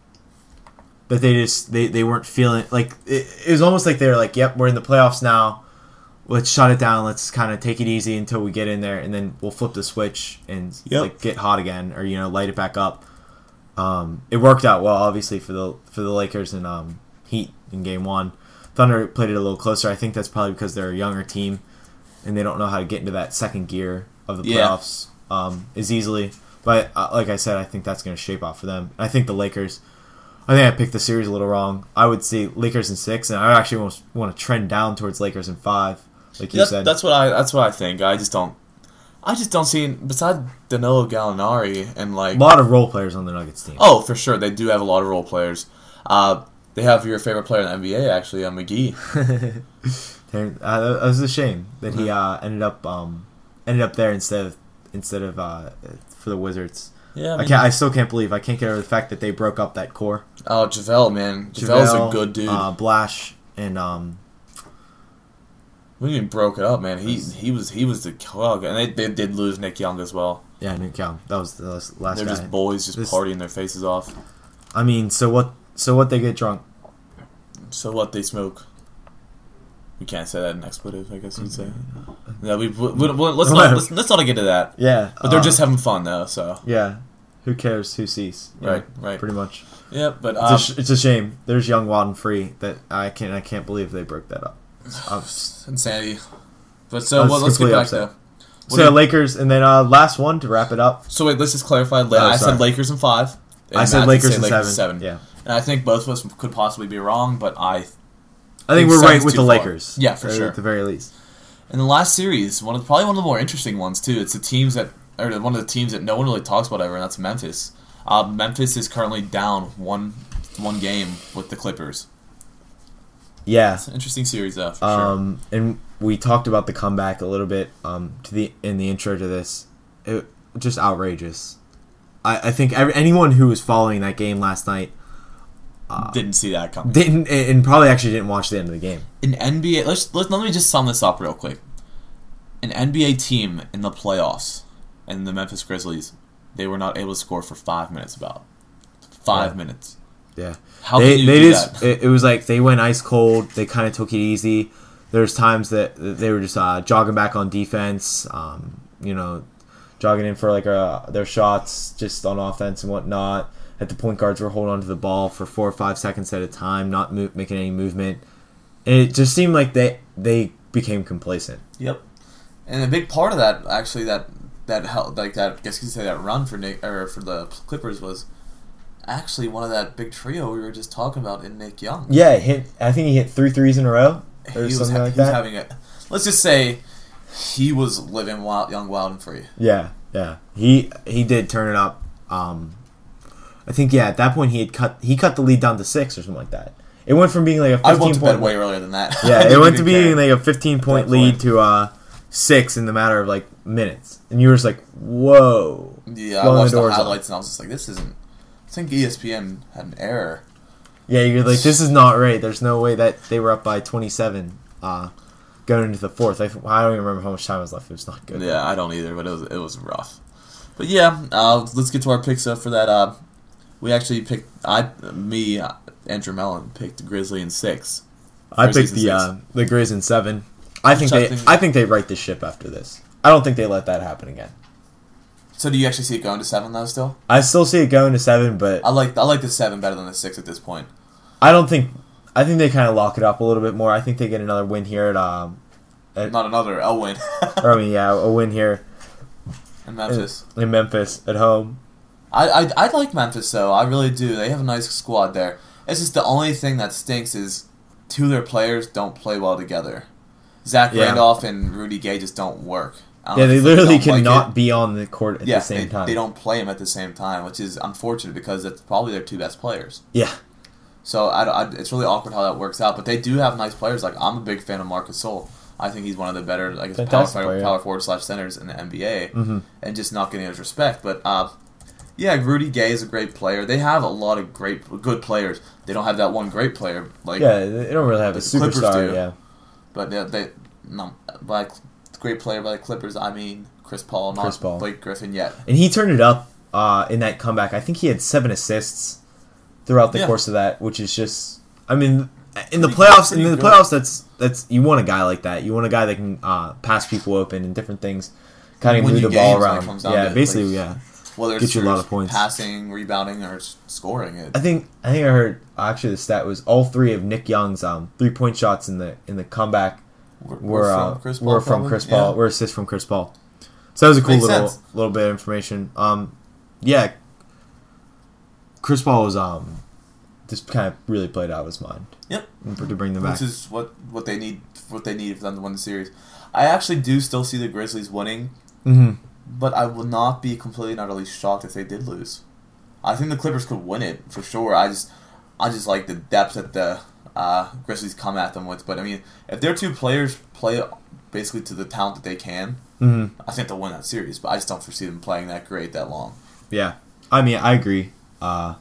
But they just they, they weren't feeling like it, it was almost like they were like, yep, we're in the playoffs now. Let's shut it down. Let's kind of take it easy until we get in there, and then we'll flip the switch and Yep. like get hot again, or you know, light it back up. Um, it worked out well, obviously for the for the Lakers and um, Heat in Game One. Thunder played it a little closer. I think that's probably because they're a younger team, and they don't know how to get into that second gear of the Yeah. playoffs um, as easily. But uh, like I said, I think that's going to shape out for them. I think the Lakers. I think I picked the series a little wrong. I would say Lakers in six, and I actually want, want to trend down towards Lakers in five, like you Yep, said. that's what I that's what I think. I just don't I just don't see besides Danilo Gallinari and like a lot of role players on the Nuggets team. oh for sure they do have a lot of role players. Uh, they have your favorite player in the N B A actually, uh, McGee. There- uh, that was a shame that he uh, ended up um, ended up there instead of instead of uh, for the Wizards. Yeah, I, I mean, can't. I still can't believe I can't get over the fact that they broke up that core. oh JaVale man, JaVale's JaVale, a good dude. Uh, Blash and um, we even broke it up, man. He he was he was the cog, and they, they did lose Nick Young as well. yeah, Nick Young. That was the last last They're guy. just boys, just This- partying their faces off. I mean, so what? So what? They get drunk. So what? They smoke. We can't say that in expletive, I guess you'd say. Mm-hmm. Yeah, we, we, we, we let's not let's, let's not get into that. Yeah, But they're uh, just having fun though, so yeah. Who cares? Who sees? You Right, know, right. Pretty much. yeah. But It's, um, a sh- it's a shame. There's young, wild, and free. That I can't. I can't believe they broke that up. Um, insanity. But so I was well, let's get completely back upset. to. What so do you- Lakers, and then uh, last one to wrap it up. So wait, let's just clarify. La- Oh, I sorry. said Lakers in five. and I said Matt Lakers said in seven. seven. Yeah, And I think both of us could possibly be wrong, but I. I think think we're right seven's with too the far. Lakers. Yeah, for uh, sure. At the very least. In the last series, one of probably one of the more interesting ones too. It's the teams that, or one of the teams that no one really talks about ever, and that's Memphis. Uh, Memphis is currently down one one game with the Clippers. Yeah. It's an interesting series, though. For Um, and we talked about the comeback a little bit. Um, to the in the intro to this, it just outrageous. I I think every, anyone who was following that game last night sure. Didn't see that coming. didn't and probably actually didn't watch the end of the game. An N B A. Let's, let's let me just sum this up real quick. An N B A team in the playoffs, and the Memphis Grizzlies, they were not able to score for five minutes. About five Yeah. minutes. Yeah. How they can you they do just that? it, it was like they went ice cold. They kind of took it easy. There's times that that they were just uh, jogging back on defense. Um, you know, jogging in for like uh, their shots just on offense and whatnot. At the point guards were holding onto the ball for four or five seconds at a time, not mo- making any movement. And it just seemed like they they became complacent. Yep. And a big part of that, actually, that that helped, like that, I guess you could say that run for Nick or for the Clippers was actually one of that big trio we were just talking about in Nick Young. Yeah, hit. I think he hit three threes in a row He or was, something ha- like he was that. having a. Let's just say he was living wild, young, wild, and free. Yeah, yeah. He he did turn it up. Um, I think yeah. At that point, he had cut he cut the lead down to six or something like that. It went from being like a I fifteen went to bed point. way earlier than that. I Yeah, it didn't went to even being care. like a fifteen point That lead point. to uh six in the matter of like minutes, and you were just like, whoa. Yeah, I blowing watched the, doors off. highlights and I was just like, this isn't. I think E S P N had an error. Yeah, you're like, this is not right. There's no way that they were up by twenty-seven uh, going into the fourth. I, I don't even remember how much time was left. It was not good. Yeah, I don't either, but it was it was rough. But yeah, uh, let's get to our picks uh, for that. Uh, we actually picked I me uh, Andrew Mellon picked Grizzly in six. I for picked season the six. uh, the Grizz in seven. I think Which I they think- I think they right this ship after this. I don't think they let that happen again. So do you actually see it going to seven though? Still, I still see it going to seven, but I like I like the seven better than the six at this point. I don't think. I think they kind of lock it up a little bit more. I think they get another win here at um, at, Not another, a win. or I mean, yeah, a win here in Memphis. in, in Memphis at home. I, I I like Memphis though. I really do. They have a nice squad there. It's just the only thing that stinks is two of their players don't play well together. Zach Yeah. Randolph and Rudy Gay just don't work. I don't Yeah, know they if literally don't like cannot it. be on the court at Yeah, the same they, time. they don't play them at the same time, which is unfortunate because it's probably their two best players. Yeah, So I, I, it's really awkward how that works out. But they do have nice players. Like I'm a big fan of Marcus Sol. I think he's one of the better like power, Fantastic forward, player, yeah. power forward slash centers in the N B A, Mhm. and just not getting his respect. But uh, yeah, Rudy Gay is a great player. They have a lot of great, good players. They don't have that one great player like. yeah, they don't really have a the Clippers superstar. do. Yeah, But they, they no, by great player by the Clippers, I mean Chris Paul, not Chris Paul. Blake Griffin yet. and he turned it up uh, in that comeback. I think he had seven assists throughout the Yeah. course of that, which is just. I mean, in the Pretty- playoffs, in pretty the good. playoffs, that's that's you want a guy like that. You want a guy that can uh, pass people open and different things, kind of Win move you the ball games when it around. comes down Yeah, to it, basically, like- yeah. Whether Get it's you a lot through of points. passing, rebounding, or s- scoring it. I think I think I heard actually the stat was all three of Nick Young's um, three point shots in the in the comeback We're, were from uh, Chris Paul. were from probably? Chris Paul. Yeah. Were assists from Chris Paul. So that was a cool Makes little sense. little bit of information. Um, yeah, Chris Paul was um just kind of really played out of his mind. Yep. To bring them back. Which is what, what they need. What they need for them to win the series. I actually do still see the Grizzlies winning, Mm-hmm. but I will not be completely and utterly shocked if they did lose. I think the Clippers could win it for sure. I just, I just like the depth that the uh, Grizzlies come at them with. But I mean, if their two players play basically to the talent that they can, Mm-hmm. I think they'll win that series. But I just don't foresee them playing that great that long. Yeah, I mean I agree. Uh,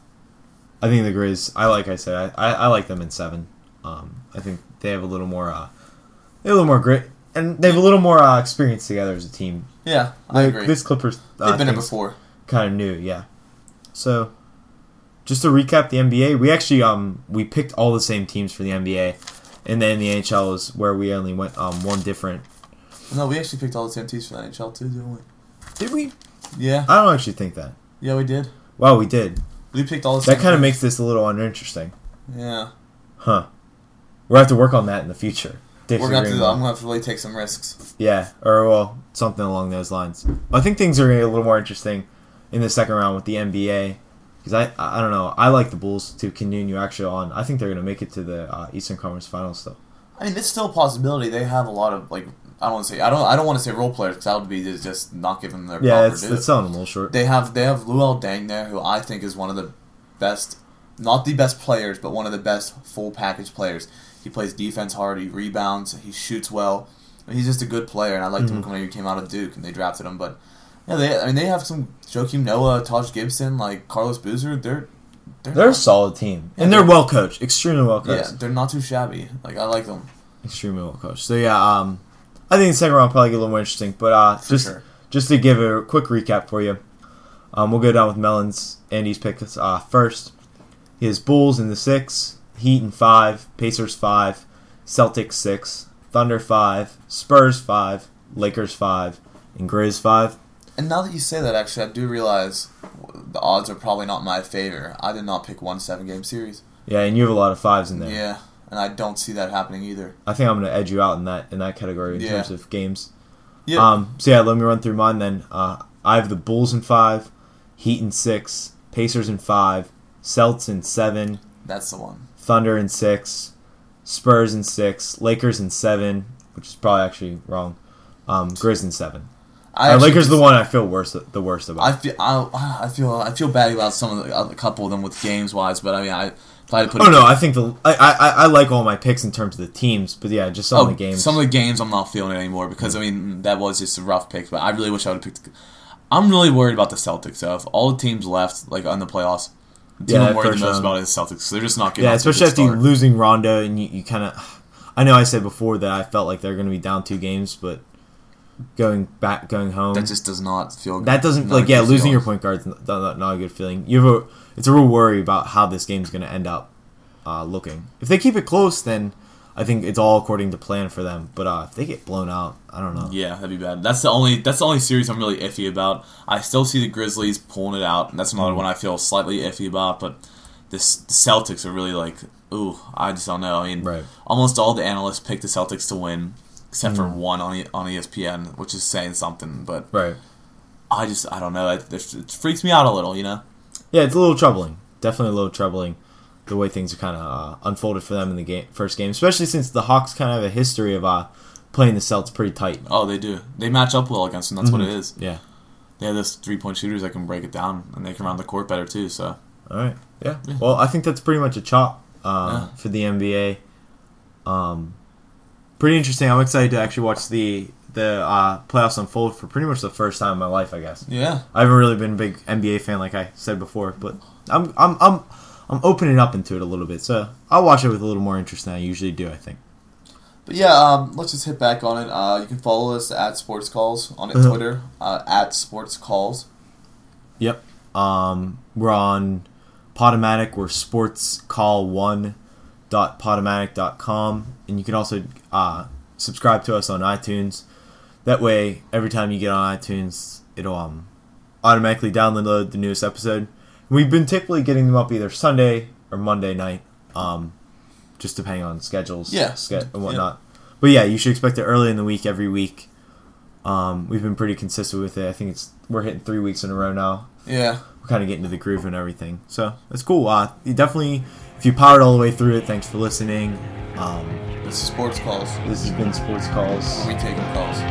I think the Grizz. I like I said I, I, I like them in seven. Um, I think they have a little more. Uh, they have a little more grit, and they have a little more uh, experience together as a team. Yeah, I Like, agree. This Clippers. Uh, They've been there thing's before. Kind of new, yeah. So, just to recap the N B A, we actually um we picked all the same teams for the N B A, and then the N H L is where we only went um one different. No, we actually picked all the same teams for the N H L too, didn't we? Did we? Yeah, I don't actually think that. yeah, we did. Wow, we did. We picked all the same That kind of teams. makes this a little uninteresting, Yeah. huh? We'll have to work on that in the future. We're gonna have to, I'm Disagreeing gonna on- have to really take some risks. Yeah, or well, something along those lines. I think things are gonna get a little more interesting in the second round with the N B A because I I don't know. I like the Bulls to continue actually on. I think they're gonna make it to the uh, Eastern Conference Finals though. I mean, it's still a possibility. They have a lot of like I don't want to say I don't I don't want to say role players because that would be just- just not giving them their Yeah, proper it's due. it's selling them a little short. They have they have Luol Deng there, who I think is one of the best, not the best players, but one of the best full package players. He plays defense hard, he rebounds, he shoots well. I mean, he's just a good player, and I liked Mm-hmm. him when he came out of Duke, and they drafted him. But yeah, they I mean they have some Joakim Noah, Taj Gibson, like Carlos Boozer. They're they're, They're a not, solid team, Yeah, and they're they're- well coached, extremely well yeah, coached, they're not too shabby. Like I like them extremely well coached. So yeah, um, I think the second round will probably get a little more interesting. But uh, for just sure. just to give a quick recap for you, um, we'll go down with Melon's Andy's pick uh, first. His Bulls in the six, Heat in five, Pacers five, Celtics six, Thunder five, Spurs five, Lakers five, and Grizz five. And now that you say that, actually, I do realize the odds are probably not in my favor. I did not pick one seven game series. Yeah, and you have a lot of fives in there. Yeah, and I don't see that happening either. I think I'm going to edge you out in that in that category in Yeah. terms of games. Yeah. Um, so yeah, let me run through mine then. Uh, I have the Bulls in five, Heat in six, Pacers in five, Celts in seven, That's the one. Thunder in six, Spurs in six, Lakers in seven, which is probably actually wrong. Um, Grizz in seven. I Uh, actually Lakers are the just- one I feel worst the worst about. I feel I, I feel I feel bad about some of the, a couple of them with games wise, but I mean I if I had to put oh a- no, I think the I, I I like all my picks in terms of the teams, but yeah, just some oh, of the games. some of the games I'm not feeling it anymore because I mean that was just a rough pick, but I really wish I would have picked. I'm really worried about the Celtics. So if all the teams left like on the playoffs, the team Yeah, I'm worried the first most round. about is the Celtics. They're just not getting yeah, off to a especially good after you start. losing Rondo and you, you kind of. I know I said before that I felt like they're going to be down two games, but going back, going home, That just does not feel. that doesn't not like a yeah, good losing feeling. your point guard is not, not, not a good feeling. You have a it's a real worry about how this game's going to end up uh, looking. If they keep it close, then I think it's all according to plan for them. But uh, if they get blown out, I don't know. Yeah, that'd be bad. That's the only that's the only series I'm really iffy about. I still see the Grizzlies pulling it out, and that's another Mm-hmm. one I feel slightly iffy about. But this, the Celtics are really like, ooh, I just don't know. I mean, Right. almost all the analysts picked the Celtics to win. except for one on e- on E S P N, which is saying something. But Right. I just I don't know. It, it, it freaks me out a little, you know. Yeah, it's a little troubling. Definitely a little troubling the way things are kind of uh, unfolded for them in the game, first game, especially since the Hawks kind of have a history of uh, playing the Celtics pretty tight. Oh, they do. They match up well against them. That's Mhm. what it is. Yeah. They have those three point shooters that can break it down, and they can run the court better too. So All right. Yeah. Yeah. Well, I think that's pretty much a chop uh, Yeah. for the N B A. Um, pretty interesting. I'm excited to actually watch the the uh, playoffs unfold for pretty much the first time in my life, I guess. yeah, I haven't really been a big N B A fan, like I said before, but I'm I'm I'm I'm opening up into it a little bit, so I'll watch it with a little more interest than I usually do. I think. but yeah. Um, let's just hit back on it. Uh, you can follow us at Sports Calls on Uh-huh. Twitter uh, at Sports Calls. Yep. Um, we're on Podomatic. We're sportscall one dot podomatic dot com, and you can also uh, subscribe to us on iTunes. That way, every time you get on iTunes, it'll um, automatically download the newest episode. We've been typically getting them up either Sunday or Monday night, um, just depending on schedules Yeah. ske- and whatnot. But yeah, you should expect it early in the week every week. Um, we've been pretty consistent with it. I think it's we're hitting three weeks in a row now. Yeah, We're kind of getting to the groove and everything. So it's cool. Uh, you definitely, if you powered all the way through it, thanks for listening. Um, this is Sports Calls. this has been Sports Calls. We taking calls.